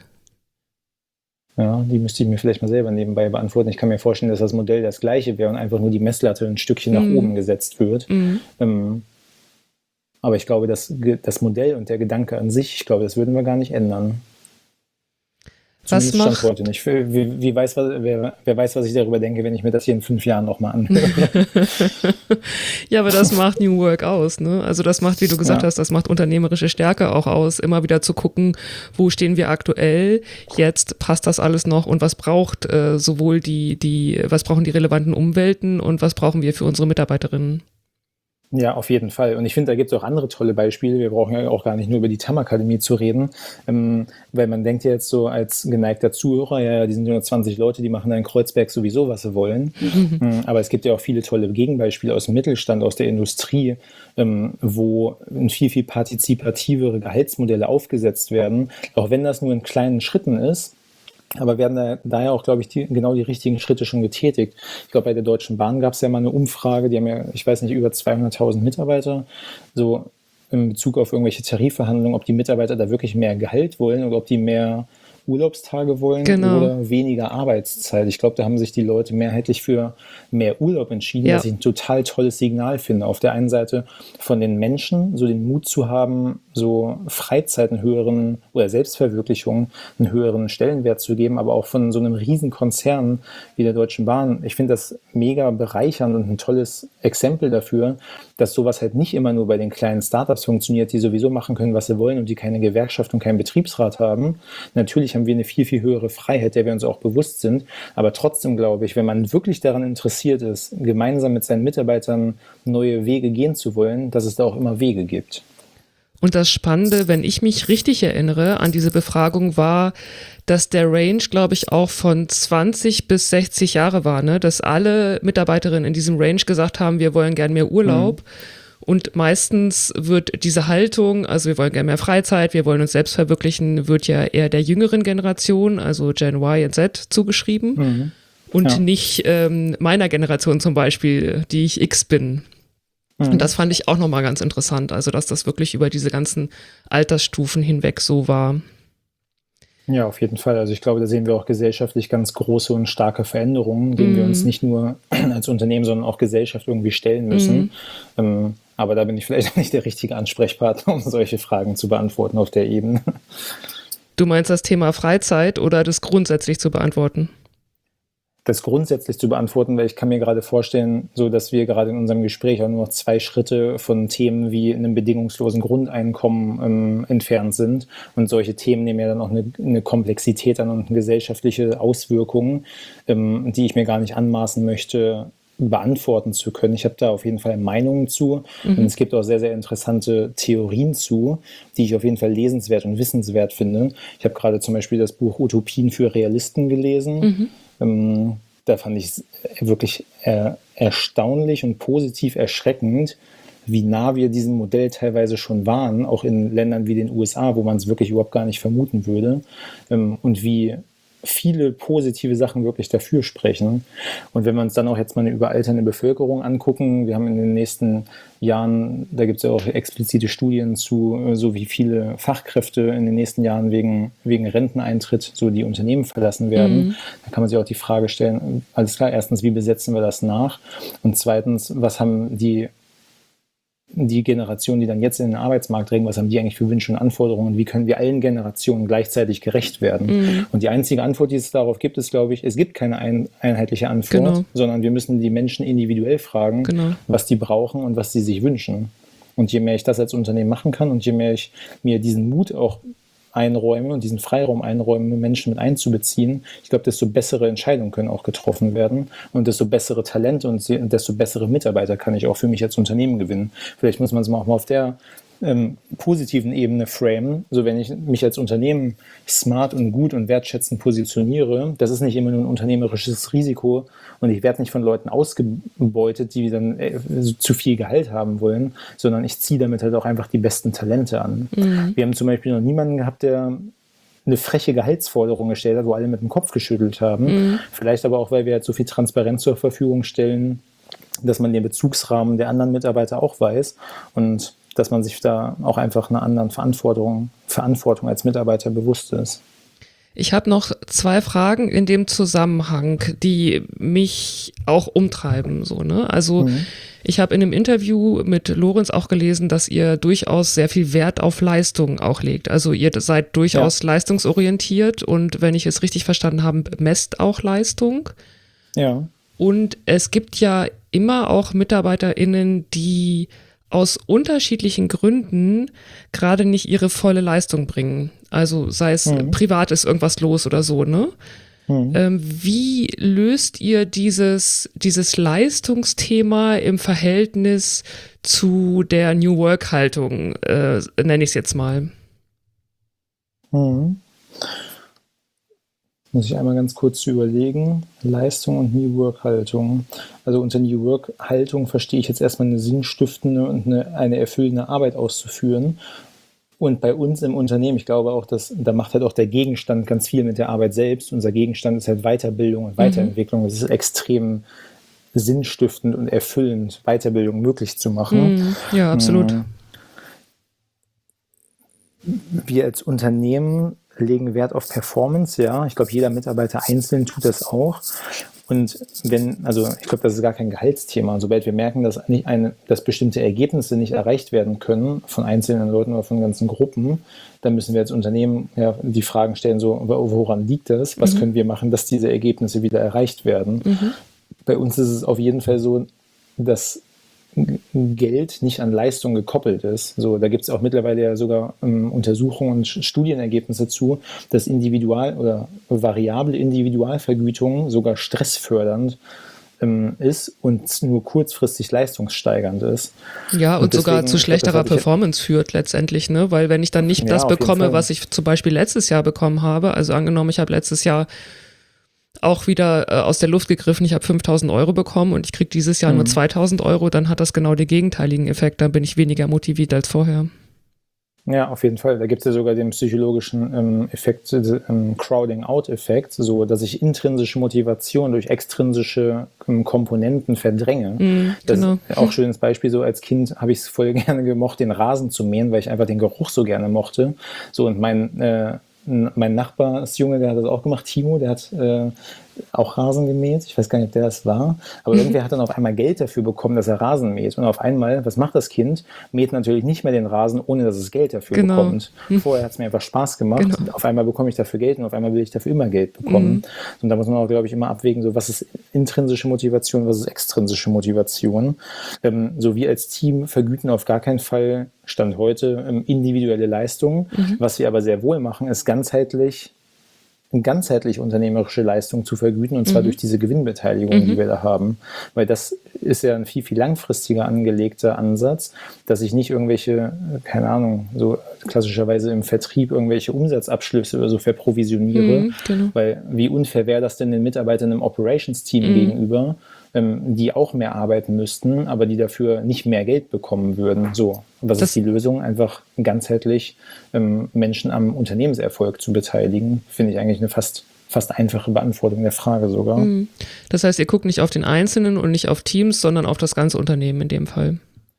Ja, die müsste ich mir vielleicht mal selber nebenbei beantworten. Ich kann mir vorstellen, dass das Modell das gleiche wäre und einfach nur die Messlatte ein Stückchen nach mhm. oben gesetzt wird. Mhm. Ähm, Aber ich glaube, das, das Modell und der Gedanke an sich, ich glaube, das würden wir gar nicht ändern. Was macht, Stand heute nicht. Wie, wie weiß, was, wer, wer weiß, was ich darüber denke, wenn ich mir das hier in fünf Jahren nochmal anhöre. Ja, aber das macht New Work aus, ne? Also das macht, wie du gesagt Ja. hast, das macht unternehmerische Stärke auch aus, immer wieder zu gucken, wo stehen wir aktuell, jetzt passt das alles noch und was braucht äh, sowohl die, die, was brauchen die relevanten Umwelten und was brauchen wir für unsere Mitarbeiterinnen? Ja, auf jeden Fall. Und ich finde, da gibt es auch andere tolle Beispiele. Wir brauchen ja auch gar nicht nur über die T A M-Akademie zu reden, ähm, weil man denkt ja jetzt so als geneigter Zuhörer, ja, die sind nur zwanzig Leute, die machen da in Kreuzberg sowieso, was sie wollen. Mhm. Aber es gibt ja auch viele tolle Gegenbeispiele aus dem Mittelstand, aus der Industrie, ähm, wo viel, viel partizipativere Gehaltsmodelle aufgesetzt werden, auch wenn das nur in kleinen Schritten ist. Aber werden da, daher auch, glaube ich, die, genau die richtigen Schritte schon getätigt. Ich glaube, bei der Deutschen Bahn gab es ja mal eine Umfrage, die haben ja, ich weiß nicht, über zweihunderttausend Mitarbeiter, so in Bezug auf irgendwelche Tarifverhandlungen, ob die Mitarbeiter da wirklich mehr Gehalt wollen oder ob die mehr Urlaubstage wollen Genau. oder weniger Arbeitszeit. Ich glaube, da haben sich die Leute mehrheitlich für mehr Urlaub entschieden, Ja. was ich ein total tolles Signal finde. Auf der einen Seite von den Menschen, so den Mut zu haben, so Freizeit einen höheren oder Selbstverwirklichung einen höheren Stellenwert zu geben, aber auch von so einem riesen Konzern wie der Deutschen Bahn. Ich finde das mega bereichernd und ein tolles Exempel dafür, dass sowas halt nicht immer nur bei den kleinen Startups funktioniert, die sowieso machen können, was sie wollen und die keine Gewerkschaft und keinen Betriebsrat haben. Natürlich haben wir eine viel, viel höhere Freiheit, der wir uns auch bewusst sind. Aber trotzdem glaube ich, wenn man wirklich daran interessiert ist, gemeinsam mit seinen Mitarbeitern neue Wege gehen zu wollen, dass es da auch immer Wege gibt. Und das Spannende, wenn ich mich richtig erinnere an diese Befragung, war, dass der Range, glaube ich, auch von zwanzig bis sechzig Jahre war, ne? Dass alle Mitarbeiterinnen in diesem Range gesagt haben, wir wollen gern mehr Urlaub. Mhm. Und meistens wird diese Haltung, also wir wollen gerne mehr Freizeit, wir wollen uns selbst verwirklichen, wird ja eher der jüngeren Generation, also Gen Y und Z, zugeschrieben. Mhm. Und ja. nicht ähm, meiner Generation zum Beispiel, die ich X bin. Mhm. Und das fand ich auch nochmal ganz interessant, also dass das wirklich über diese ganzen Altersstufen hinweg so war. Ja, auf jeden Fall. Also ich glaube, da sehen wir auch gesellschaftlich ganz große und starke Veränderungen, denen mm. wir uns nicht nur als Unternehmen, sondern auch Gesellschaft irgendwie stellen müssen. Mm. Ähm, aber da bin ich vielleicht auch nicht der richtige Ansprechpartner, um solche Fragen zu beantworten auf der Ebene. Du meinst das Thema Freizeit oder das grundsätzlich zu beantworten? Das grundsätzlich zu beantworten, weil ich kann mir gerade vorstellen, so dass wir gerade in unserem Gespräch auch nur noch zwei Schritte von Themen wie einem bedingungslosen Grundeinkommen ähm, entfernt sind. Und solche Themen nehmen ja dann auch eine, eine Komplexität an und gesellschaftliche Auswirkungen, ähm, die ich mir gar nicht anmaßen möchte, beantworten zu können. Ich habe da auf jeden Fall Meinungen zu mhm. und es gibt auch sehr, sehr interessante Theorien zu, die ich auf jeden Fall lesenswert und wissenswert finde. Ich habe gerade zum Beispiel das Buch Utopien für Realisten gelesen. Mhm. Ähm, da fand ich es wirklich äh, erstaunlich und positiv erschreckend, wie nah wir diesem Modell teilweise schon waren, auch in Ländern wie den U S A, wo man es wirklich überhaupt gar nicht vermuten würde, ähm, und wie viele positive Sachen wirklich dafür sprechen. Und wenn wir uns dann auch jetzt mal eine überalternde Bevölkerung angucken, wir haben in den nächsten Jahren, da gibt es ja auch explizite Studien zu, so wie viele Fachkräfte in den nächsten Jahren wegen, wegen Renteneintritt so die Unternehmen verlassen werden. Mhm. Da kann man sich auch die Frage stellen, alles klar, erstens, wie besetzen wir das nach? Und zweitens, was haben die die Generationen, die dann jetzt in den Arbeitsmarkt drängen, was haben die eigentlich für Wünsche und Anforderungen? Wie können wir allen Generationen gleichzeitig gerecht werden? Mhm. Und die einzige Antwort, die es darauf gibt, ist, glaube ich, es gibt keine ein, einheitliche Antwort, genau. sondern wir müssen die Menschen individuell fragen, genau. was die brauchen und was sie sich wünschen. Und je mehr ich das als Unternehmen machen kann und je mehr ich mir diesen Mut auch einräume und diesen Freiraum einräume, Menschen mit einzubeziehen, ich glaube, desto bessere Entscheidungen können auch getroffen werden und desto bessere Talente und desto bessere Mitarbeiter kann ich auch für mich als Unternehmen gewinnen. Vielleicht muss man es mal auch mal auf der ähm, positiven Ebene framen. So, wenn ich mich als Unternehmen smart und gut und wertschätzend positioniere, das ist nicht immer nur ein unternehmerisches Risiko und ich werde nicht von Leuten ausgebeutet, die dann äh, zu viel Gehalt haben wollen, sondern ich ziehe damit halt auch einfach die besten Talente an. Mhm. Wir haben zum Beispiel noch niemanden gehabt, der eine freche Gehaltsforderung gestellt hat, wo alle mit dem Kopf geschüttelt haben. Mhm. Vielleicht aber auch, weil wir halt so viel Transparenz zur Verfügung stellen, dass man den Bezugsrahmen der anderen Mitarbeiter auch weiß und dass man sich da auch einfach einer anderen Verantwortung, Verantwortung als Mitarbeiter bewusst ist. Ich habe noch zwei Fragen in dem Zusammenhang, die mich auch umtreiben. So, ne? Also mhm. ich habe in einem Interview mit Lorenz auch gelesen, dass ihr durchaus sehr viel Wert auf Leistung auch legt. Also ihr seid durchaus ja. leistungsorientiert und wenn ich es richtig verstanden habe, messt auch Leistung. Ja. Und es gibt ja immer auch MitarbeiterInnen, die aus unterschiedlichen Gründen gerade nicht ihre volle Leistung bringen. Also sei es mhm. privat ist irgendwas los oder so, ne? Mhm. Ähm, wie löst ihr dieses, dieses Leistungsthema im Verhältnis zu der New Work-Haltung, äh, nenne ich es jetzt mal? Mhm. Muss ich einmal ganz kurz überlegen. Leistung und New Work-Haltung. Also unter New Work-Haltung verstehe ich jetzt erstmal eine sinnstiftende und eine, eine erfüllende Arbeit auszuführen. Und bei uns im Unternehmen, ich glaube auch, dass da macht halt auch der Gegenstand ganz viel mit der Arbeit selbst. Unser Gegenstand ist halt Weiterbildung und Weiterentwicklung. Mhm. Das ist extrem sinnstiftend und erfüllend, Weiterbildung möglich zu machen. Mhm. Ja, absolut. Wir als Unternehmen legen Wert auf Performance, ja. Ich glaube, jeder Mitarbeiter einzeln tut das auch. Und wenn, also ich glaube, das ist gar kein Gehaltsthema. Sobald wir merken, dass nicht eine, dass bestimmte Ergebnisse nicht erreicht werden können von einzelnen Leuten oder von ganzen Gruppen, dann müssen wir als Unternehmen ja die Fragen stellen, so, woran liegt das? Was mhm. können wir machen, dass diese Ergebnisse wieder erreicht werden? Mhm. Bei uns ist es auf jeden Fall so, dass Geld nicht an Leistung gekoppelt ist. So, da gibt es auch mittlerweile ja sogar ähm, Untersuchungen und Studienergebnisse zu, dass Individual- oder variable Individualvergütung sogar stressfördernd ähm, ist und nur kurzfristig leistungssteigernd ist. Ja, und, und deswegen, sogar zu schlechterer glaub, Performance ja, führt letztendlich, ne? Weil wenn ich dann nicht ja, das bekomme, was ich zum Beispiel letztes Jahr bekommen habe, also angenommen, ich habe letztes Jahr auch wieder äh, aus der Luft gegriffen, ich habe fünftausend Euro bekommen und ich kriege dieses Jahr mhm. nur zweitausend Euro, dann hat das genau den gegenteiligen Effekt, dann bin ich weniger motiviert als vorher. Ja, auf jeden Fall. Da gibt es ja sogar den psychologischen ähm, Effekt, ähm, Crowding-out-Effekt, so dass ich intrinsische Motivation durch extrinsische ähm, Komponenten verdränge. Mm, das genau. ist auch ein schönes Beispiel. So als Kind habe ich es voll gerne gemocht, den Rasen zu mähen, weil ich einfach den Geruch so gerne mochte. So und mein äh, Mein Nachbarsjunge, der hat das auch gemacht, Timo, der hat äh, auch Rasen gemäht. Ich weiß gar nicht, ob der das war. Aber mhm. irgendwer hat dann auf einmal Geld dafür bekommen, dass er Rasen mäht. Und auf einmal, was macht das Kind? Mäht natürlich nicht mehr den Rasen, ohne dass es Geld dafür genau. bekommt. Mhm. Vorher hat es mir einfach Spaß gemacht. Genau. Auf einmal bekomme ich dafür Geld und auf einmal will ich dafür immer Geld bekommen. Mhm. Und da muss man auch, glaube ich, immer abwägen, so was ist intrinsische Motivation, was ist extrinsische Motivation. Ähm, so wir als Team vergüten auf gar keinen Fall, Stand heute, ähm, individuelle Leistungen. Mhm. Was wir aber sehr wohl machen, ist ganzheitlich ganzheitlich unternehmerische Leistung zu vergüten, und zwar mhm. durch diese Gewinnbeteiligung, mhm. die wir da haben. Weil das ist ja ein viel, viel langfristiger angelegter Ansatz, dass ich nicht irgendwelche, keine Ahnung, so klassischerweise im Vertrieb irgendwelche Umsatzabschlüsse oder so verprovisioniere. Mhm, genau. Weil wie unfair wäre das denn den Mitarbeitern im Operations-Team mhm. gegenüber, ähm, die auch mehr arbeiten müssten, aber die dafür nicht mehr Geld bekommen würden. So, was das ist die Lösung? Einfach ganzheitlich ähm, Menschen am Unternehmenserfolg zu beteiligen, finde ich eigentlich eine fast, fast einfache Beantwortung der Frage sogar. Das heißt, ihr guckt nicht auf den Einzelnen und nicht auf Teams, sondern auf das ganze Unternehmen in dem Fall.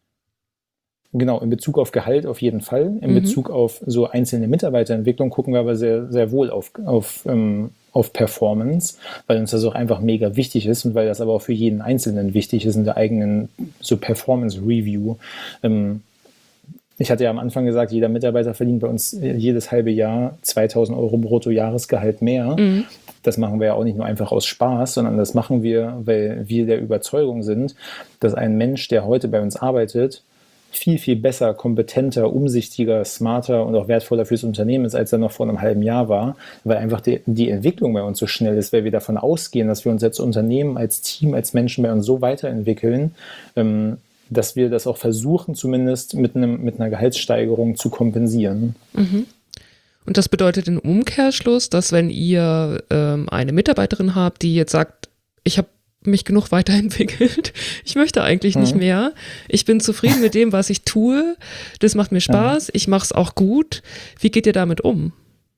Genau, in Bezug auf Gehalt auf jeden Fall. In mhm. Bezug auf so einzelne Mitarbeiterentwicklung gucken wir aber sehr, sehr wohl auf, auf, ähm, auf Performance, weil uns das auch einfach mega wichtig ist und weil das aber auch für jeden Einzelnen wichtig ist in der eigenen so Performance-Review. Ähm, ich hatte ja am Anfang gesagt, jeder Mitarbeiter verdient bei uns jedes halbe Jahr zweitausend Euro Bruttojahresgehalt mehr. Mhm. Das machen wir ja auch nicht nur einfach aus Spaß, sondern das machen wir, weil wir der Überzeugung sind, dass ein Mensch, der heute bei uns arbeitet, viel, viel besser, kompetenter, umsichtiger, smarter und auch wertvoller fürs Unternehmen ist, als er noch vor einem halben Jahr war, weil einfach die, die Entwicklung bei uns so schnell ist, weil wir davon ausgehen, dass wir uns als Unternehmen, als Team, als Menschen bei uns so weiterentwickeln, ähm, dass wir das auch versuchen, zumindest mit, einem, mit einer Gehaltssteigerung zu kompensieren. Mhm. Und das bedeutet im Umkehrschluss, dass wenn ihr ähm, eine Mitarbeiterin habt, die jetzt sagt, ich habe mich genug weiterentwickelt. Ich möchte eigentlich mhm. nicht mehr. Ich bin zufrieden mit dem, was ich tue. Das macht mir Spaß. Ich mache es auch gut. Wie geht ihr damit um?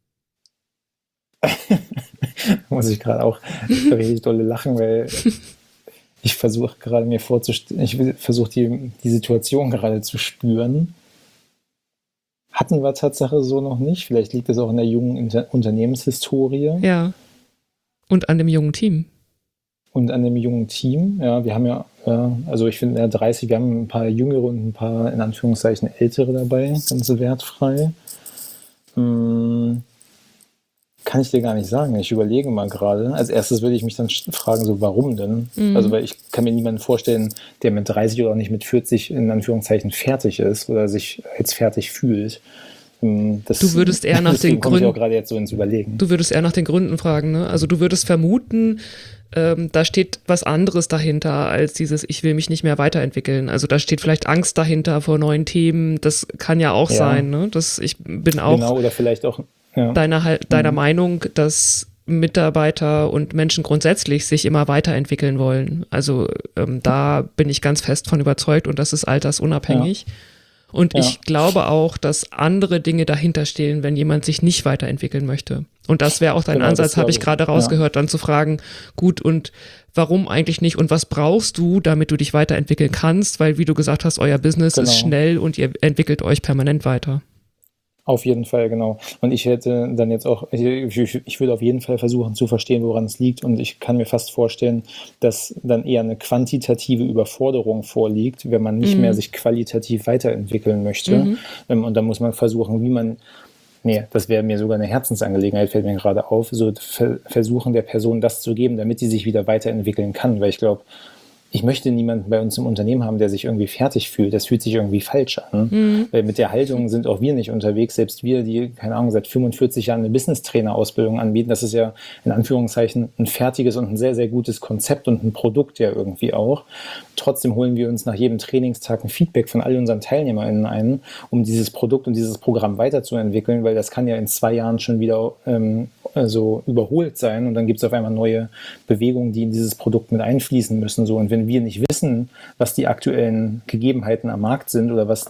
Muss ich gerade auch richtig dolle lachen, weil ich versuche gerade mir vorzustellen, ich versuche die, die Situation gerade zu spüren. hatten wir Tatsache so noch nicht. Vielleicht liegt das auch in der jungen Inter- Unternehmenshistorie. Ja. Und an dem jungen Team. Und an dem jungen Team. Ja, wir haben ja, ja also ich finde, ja, dreißig, wir haben ein paar jüngere und ein paar, in Anführungszeichen, ältere dabei, ganz wertfrei. Hm. Kann ich dir gar nicht sagen. Ich überlege mal gerade. Als erstes würde ich mich dann fragen, so warum denn? Mhm. Also weil ich kann mir niemanden vorstellen, der mit dreißig oder auch nicht mit vierzig in Anführungszeichen fertig ist oder sich als fertig fühlt. Das, du würdest eher nach den Gründen. Ich auch gerade jetzt so ins Überlegen. Du würdest eher nach den Gründen fragen, ne? Also du würdest vermuten, ähm, da steht was anderes dahinter als dieses, ich will mich nicht mehr weiterentwickeln. Also da steht vielleicht Angst dahinter vor neuen Themen. Das kann ja auch ja. sein, ne? Das, ich bin auch. Genau, oder vielleicht auch. Ja. Deiner, deiner mhm. Meinung, dass Mitarbeiter und Menschen grundsätzlich sich immer weiterentwickeln wollen. Also ähm, da bin ich ganz fest von überzeugt und das ist altersunabhängig. Ja. Und ja. ich glaube auch, dass andere Dinge dahinter stehen, wenn jemand sich nicht weiterentwickeln möchte. Und das wäre auch dein genau, Ansatz, habe ich gerade rausgehört, ja. dann zu fragen, gut, und warum eigentlich nicht und was brauchst du, damit du dich weiterentwickeln kannst? Weil, wie du gesagt hast, euer Business genau. ist schnell und ihr entwickelt euch permanent weiter. Auf jeden Fall, genau. Und ich hätte dann jetzt auch, ich, ich, ich würde auf jeden Fall versuchen zu verstehen, woran es liegt. Und ich kann mir fast vorstellen, dass dann eher eine quantitative Überforderung vorliegt, wenn man nicht mhm. mehr sich qualitativ weiterentwickeln möchte. Mhm. Und dann muss man versuchen, wie man, nee, das wäre mir sogar eine Herzensangelegenheit, fällt mir gerade auf, so versuchen der Person das zu geben, damit sie sich wieder weiterentwickeln kann. Weil ich glaube, ich möchte niemanden bei uns im Unternehmen haben, der sich irgendwie fertig fühlt. Das fühlt sich irgendwie falsch an. Mhm. Weil mit der Haltung sind auch wir nicht unterwegs. Selbst wir, die, keine Ahnung, seit fünfundvierzig Jahren eine Business-Trainer-Ausbildung anbieten, das ist ja in Anführungszeichen ein fertiges und ein sehr, sehr gutes Konzept und ein Produkt ja irgendwie auch. Trotzdem holen wir uns nach jedem Trainingstag ein Feedback von all unseren TeilnehmerInnen ein, um dieses Produkt und dieses Programm weiterzuentwickeln, weil das kann ja in zwei Jahren schon wieder ähm, so überholt sein und dann gibt es auf einmal neue Bewegungen, die in dieses Produkt mit einfließen müssen. So. Und wenn wir nicht wissen, was die aktuellen Gegebenheiten am Markt sind oder was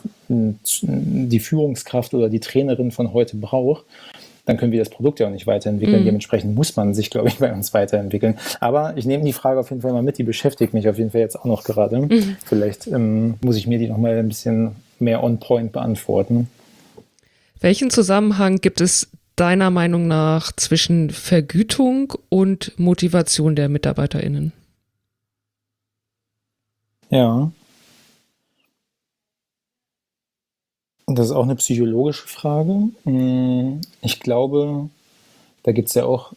die Führungskraft oder die Trainerin von heute braucht, dann können wir das Produkt ja auch nicht weiterentwickeln. Mhm. Dementsprechend muss man sich, glaube ich, bei uns weiterentwickeln. Aber ich nehme die Frage auf jeden Fall mal mit, die beschäftigt mich auf jeden Fall jetzt auch noch gerade. Mhm. Vielleicht ähm, muss ich mir die noch mal ein bisschen mehr on point beantworten. Welchen Zusammenhang gibt es deiner Meinung nach zwischen Vergütung und Motivation der MitarbeiterInnen? Ja. Das ist auch eine psychologische Frage. Ich glaube, da gibt es ja auch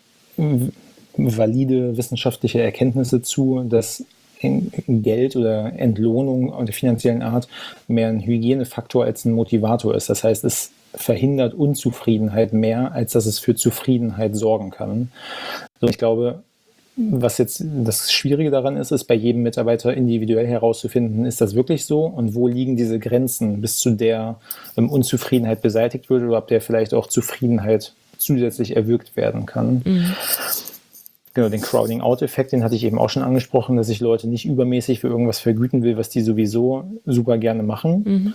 valide wissenschaftliche Erkenntnisse zu, dass Geld oder Entlohnung der finanziellen Art mehr ein Hygienefaktor als ein Motivator ist. Das heißt, es verhindert Unzufriedenheit mehr, als dass es für Zufriedenheit sorgen kann. Ich glaube, was jetzt das Schwierige daran ist, ist bei jedem Mitarbeiter individuell herauszufinden, ist das wirklich so und wo liegen diese Grenzen, bis zu der ähm, Unzufriedenheit beseitigt wird oder ob der vielleicht auch Zufriedenheit zusätzlich erwirkt werden kann. Mhm. Genau, den Crowding-out-Effekt, den hatte ich eben auch schon angesprochen, dass ich Leute nicht übermäßig für irgendwas vergüten will, was die sowieso super gerne machen. Mhm.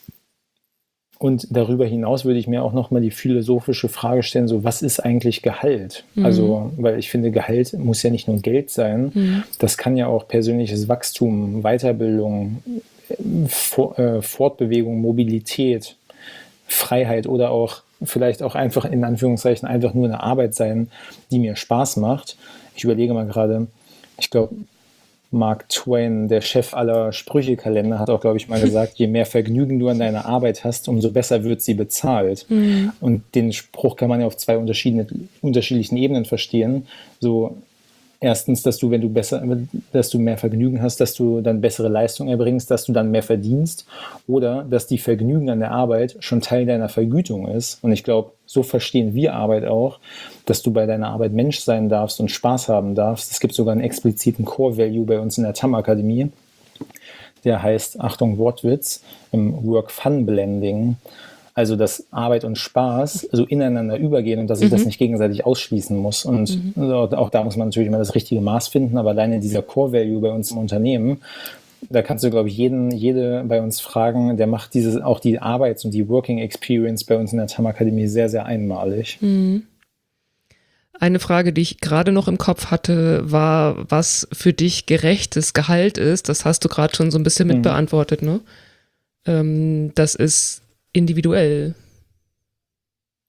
Und darüber hinaus würde ich mir auch nochmal die philosophische Frage stellen, so was ist eigentlich Gehalt? Mhm. Also, weil ich finde, Gehalt muss ja nicht nur Geld sein, mhm. das kann ja auch persönliches Wachstum, Weiterbildung, For- äh, Fortbewegung, Mobilität, Freiheit oder auch vielleicht auch einfach in Anführungszeichen einfach nur eine Arbeit sein, die mir Spaß macht. Ich überlege mal gerade, ich glaube, Mark Twain, der Chef aller Sprüchekalender, hat auch, glaube ich, mal gesagt, je mehr Vergnügen du an deiner Arbeit hast, umso besser wird sie bezahlt. Mhm. Und den Spruch kann man ja auf zwei unterschiedliche, unterschiedlichen Ebenen verstehen. So, erstens, dass du, wenn du besser, dass du mehr Vergnügen hast, dass du dann bessere Leistung erbringst, dass du dann mehr verdienst oder dass die Vergnügen an der Arbeit schon Teil deiner Vergütung ist. Und ich glaube, so verstehen wir Arbeit auch, dass du bei deiner Arbeit Mensch sein darfst und Spaß haben darfst. Es gibt sogar einen expliziten Core-Value bei uns in der T A M-Akademie, der heißt, Achtung, Wortwitz, im Work-Fun-Blending. Also, dass Arbeit und Spaß so ineinander übergehen und dass ich mhm. das nicht gegenseitig ausschließen muss. Und mhm. auch da muss man natürlich immer das richtige Maß finden, aber alleine dieser Core-Value bei uns im Unternehmen, da kannst du, glaube ich, jeden, jede bei uns fragen, der macht dieses, auch die Arbeits- und die Working Experience bei uns in der T A M-Akademie sehr, sehr einmalig. Mhm. Eine Frage, die ich gerade noch im Kopf hatte, war, was für dich gerechtes Gehalt ist. Das hast du gerade schon so ein bisschen mit mhm. beantwortet, ne? Ähm, das ist individuell.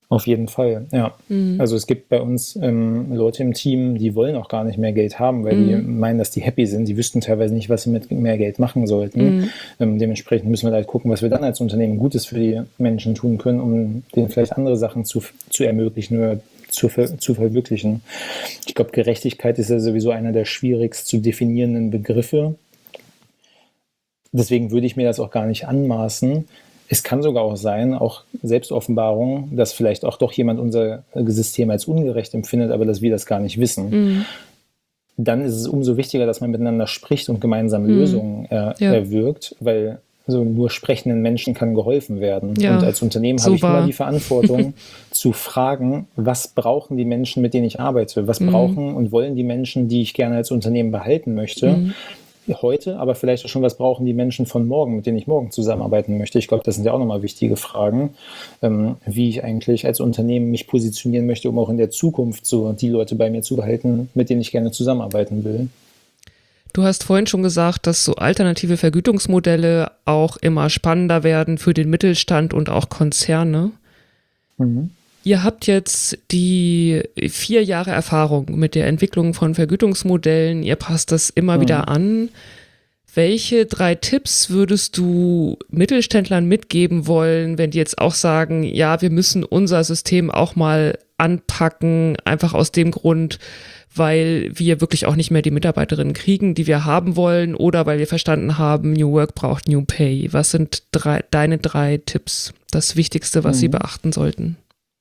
Auf jeden Fall, ja. Mhm. Also es gibt bei uns ähm, Leute im Team, die wollen auch gar nicht mehr Geld haben, weil mhm. die meinen, dass die happy sind. Die wüssten teilweise nicht, was sie mit mehr Geld machen sollten. Mhm. Ähm, dementsprechend müssen wir halt gucken, was wir dann als Unternehmen Gutes für die Menschen tun können, um denen vielleicht andere Sachen zu, zu ermöglichen oder zu, zu verwirklichen. Ich glaube, Gerechtigkeit ist ja sowieso einer der schwierigst zu definierenden Begriffe. Deswegen würde ich mir das auch gar nicht anmaßen. Es kann sogar auch sein, auch Selbstoffenbarung, dass vielleicht auch doch jemand unser System als ungerecht empfindet, aber dass wir das gar nicht wissen. Mhm. Dann ist es umso wichtiger, dass man miteinander spricht und gemeinsam mhm. Lösungen äh, ja. erwirkt, weil so nur sprechenden Menschen kann geholfen werden. Ja. Und als Unternehmen habe ich immer die Verantwortung zu fragen, was brauchen die Menschen, mit denen ich arbeite? Was mhm. brauchen und wollen die Menschen, die ich gerne als Unternehmen behalten möchte? Mhm. Heute, aber vielleicht auch schon, was brauchen die Menschen von morgen, mit denen ich morgen zusammenarbeiten möchte. Ich glaube, das sind ja auch nochmal wichtige Fragen, ähm, wie ich eigentlich als Unternehmen mich positionieren möchte, um auch in der Zukunft so die Leute bei mir zu behalten, mit denen ich gerne zusammenarbeiten will. Du hast vorhin schon gesagt, dass so alternative Vergütungsmodelle auch immer spannender werden für den Mittelstand und auch Konzerne. Mhm. Ihr habt jetzt die vier Jahre Erfahrung mit der Entwicklung von Vergütungsmodellen. Ihr passt das immer mhm. wieder an. Welche drei Tipps würdest du Mittelständlern mitgeben wollen, wenn die jetzt auch sagen, ja, wir müssen unser System auch mal anpacken, einfach aus dem Grund, weil wir wirklich auch nicht mehr die Mitarbeiterinnen kriegen, die wir haben wollen, oder weil wir verstanden haben, New Work braucht New Pay. Was sind drei, deine drei Tipps? Das Wichtigste, was mhm. sie beachten sollten?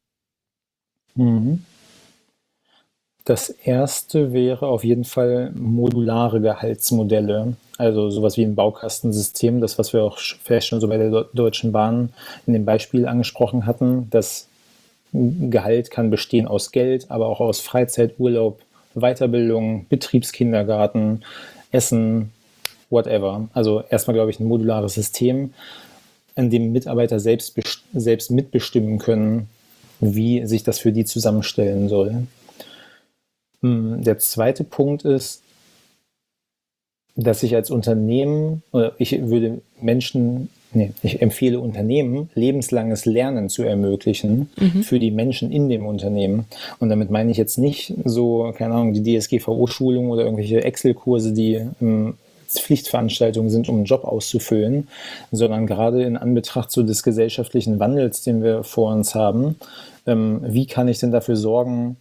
Das erste wäre auf jeden Fall modulare Gehaltsmodelle, also sowas wie ein Baukastensystem, das, was wir auch vielleicht schon so bei der Deutschen Bahn in dem Beispiel angesprochen hatten. Das Gehalt kann bestehen aus Geld, aber auch aus Freizeit, Urlaub, Weiterbildung, Betriebskindergarten, Essen, whatever. Also erstmal, glaube ich, ein modulares System, in dem Mitarbeiter selbst, selbst mitbestimmen können, wie sich das für die zusammenstellen soll. Der zweite Punkt ist, dass ich als Unternehmen, oder ich würde Menschen, nee, ich empfehle Unternehmen, lebenslanges Lernen zu ermöglichen mhm. für die Menschen in dem Unternehmen. Und damit meine ich jetzt nicht so, keine Ahnung, die D S G V O-Schulung oder irgendwelche Excel-Kurse, die ähm, Pflichtveranstaltungen sind, um einen Job auszufüllen, sondern gerade in Anbetracht so des gesellschaftlichen Wandels, den wir vor uns haben, ähm, wie kann ich denn dafür sorgen,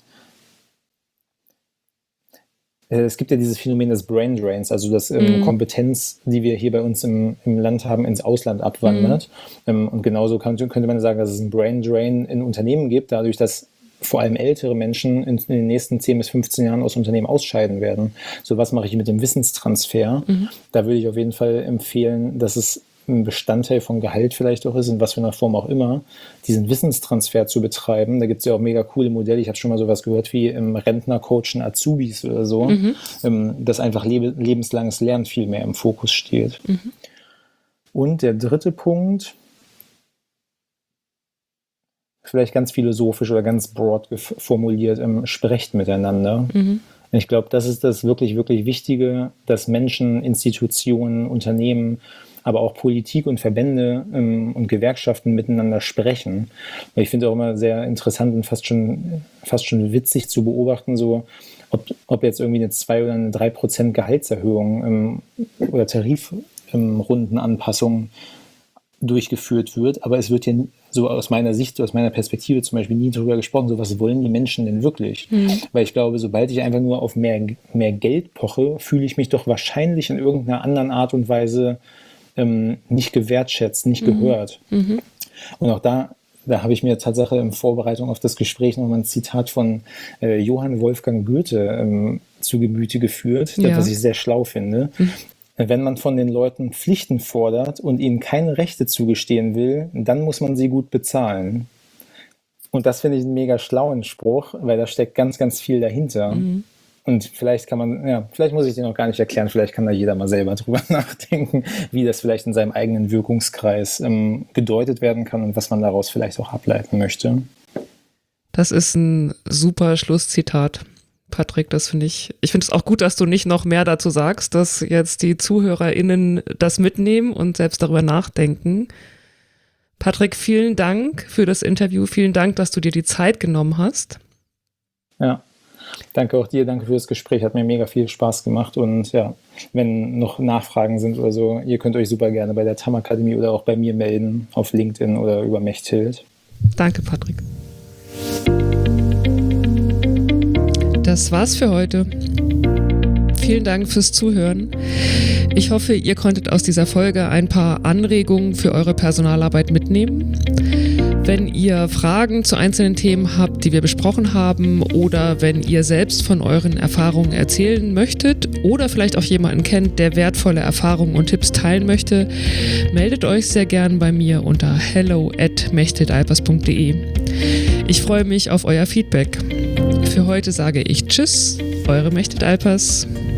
äh, es gibt ja dieses Phänomen des Brain Drains, also dass ähm, mm. Kompetenz, die wir hier bei uns im, im Land haben, ins Ausland abwandert. Mm. Ähm, und genauso kann, könnte man sagen, dass es einen Brain Drain in Unternehmen gibt, dadurch, dass vor allem ältere Menschen in, in den nächsten zehn bis fünfzehn Jahren aus Unternehmen ausscheiden werden. So, was mache ich mit dem Wissenstransfer? Mhm. Da würde ich auf jeden Fall empfehlen, dass es ein Bestandteil von Gehalt vielleicht auch ist, in was für einer Form auch immer, diesen Wissenstransfer zu betreiben. Da gibt es ja auch mega coole Modelle. Ich habe schon mal sowas gehört wie im Rentner-Coachen Azubis oder so, mhm. ähm, dass einfach lebe, lebenslanges Lernen viel mehr im Fokus steht. Mhm. Und der dritte Punkt, vielleicht ganz philosophisch oder ganz broad formuliert, ähm, sprecht miteinander. Mhm. Ich glaube, das ist das wirklich, wirklich Wichtige, dass Menschen, Institutionen, Unternehmen, aber auch Politik und Verbände ähm, und Gewerkschaften miteinander sprechen. Weil ich finde auch immer sehr interessant und fast schon, fast schon witzig zu beobachten, so ob, ob jetzt irgendwie eine zwei oder eine drei Prozent Gehaltserhöhung ähm, oder Tarifrundenanpassung ähm, durchgeführt wird, aber es wird ja so aus meiner Sicht, aus meiner Perspektive zum Beispiel nie darüber gesprochen, so was wollen die Menschen denn wirklich? Mhm. Weil ich glaube, sobald ich einfach nur auf mehr, mehr Geld poche, fühle ich mich doch wahrscheinlich in irgendeiner anderen Art und Weise ähm, nicht gewertschätzt, nicht mhm. gehört. Mhm. Und auch da, da habe ich mir Tatsache in Vorbereitung auf das Gespräch nochmal ein Zitat von äh, Johann Wolfgang Goethe ähm, zu Gemüte geführt, ja. was ich sehr schlau finde. Mhm. Wenn man von den Leuten Pflichten fordert und ihnen keine Rechte zugestehen will, dann muss man sie gut bezahlen. Und das finde ich einen mega schlauen Spruch, weil da steckt ganz, ganz viel dahinter. Mhm. Und vielleicht kann man, ja, vielleicht muss ich den noch gar nicht erklären, vielleicht kann da jeder mal selber drüber nachdenken, wie das vielleicht in seinem eigenen Wirkungskreis ähm, gedeutet werden kann und was man daraus vielleicht auch ableiten möchte. Das ist ein super Schlusszitat. Patrick, das finde ich, ich finde es auch gut, dass du nicht noch mehr dazu sagst, dass jetzt die ZuhörerInnen das mitnehmen und selbst darüber nachdenken. Patrick, vielen Dank für das Interview. Vielen Dank, dass du dir die Zeit genommen hast. Ja, danke auch dir. Danke für das Gespräch. Hat mir mega viel Spaß gemacht. Und ja, wenn noch Nachfragen sind oder so, ihr könnt euch super gerne bei der T A M-Akademie oder auch bei mir melden, auf LinkedIn oder über Mechthild. Danke, Patrick. Das war's für heute. Vielen Dank fürs Zuhören. Ich hoffe, ihr konntet aus dieser Folge ein paar Anregungen für eure Personalarbeit mitnehmen. Wenn ihr Fragen zu einzelnen Themen habt, die wir besprochen haben, oder wenn ihr selbst von euren Erfahrungen erzählen möchtet oder vielleicht auch jemanden kennt, der wertvolle Erfahrungen und Tipps teilen möchte, meldet euch sehr gern bei mir unter hello at mechthildalpers punkt de. Ich freue mich auf euer Feedback. Für heute sage ich Tschüss, eure Mechthild Alpers.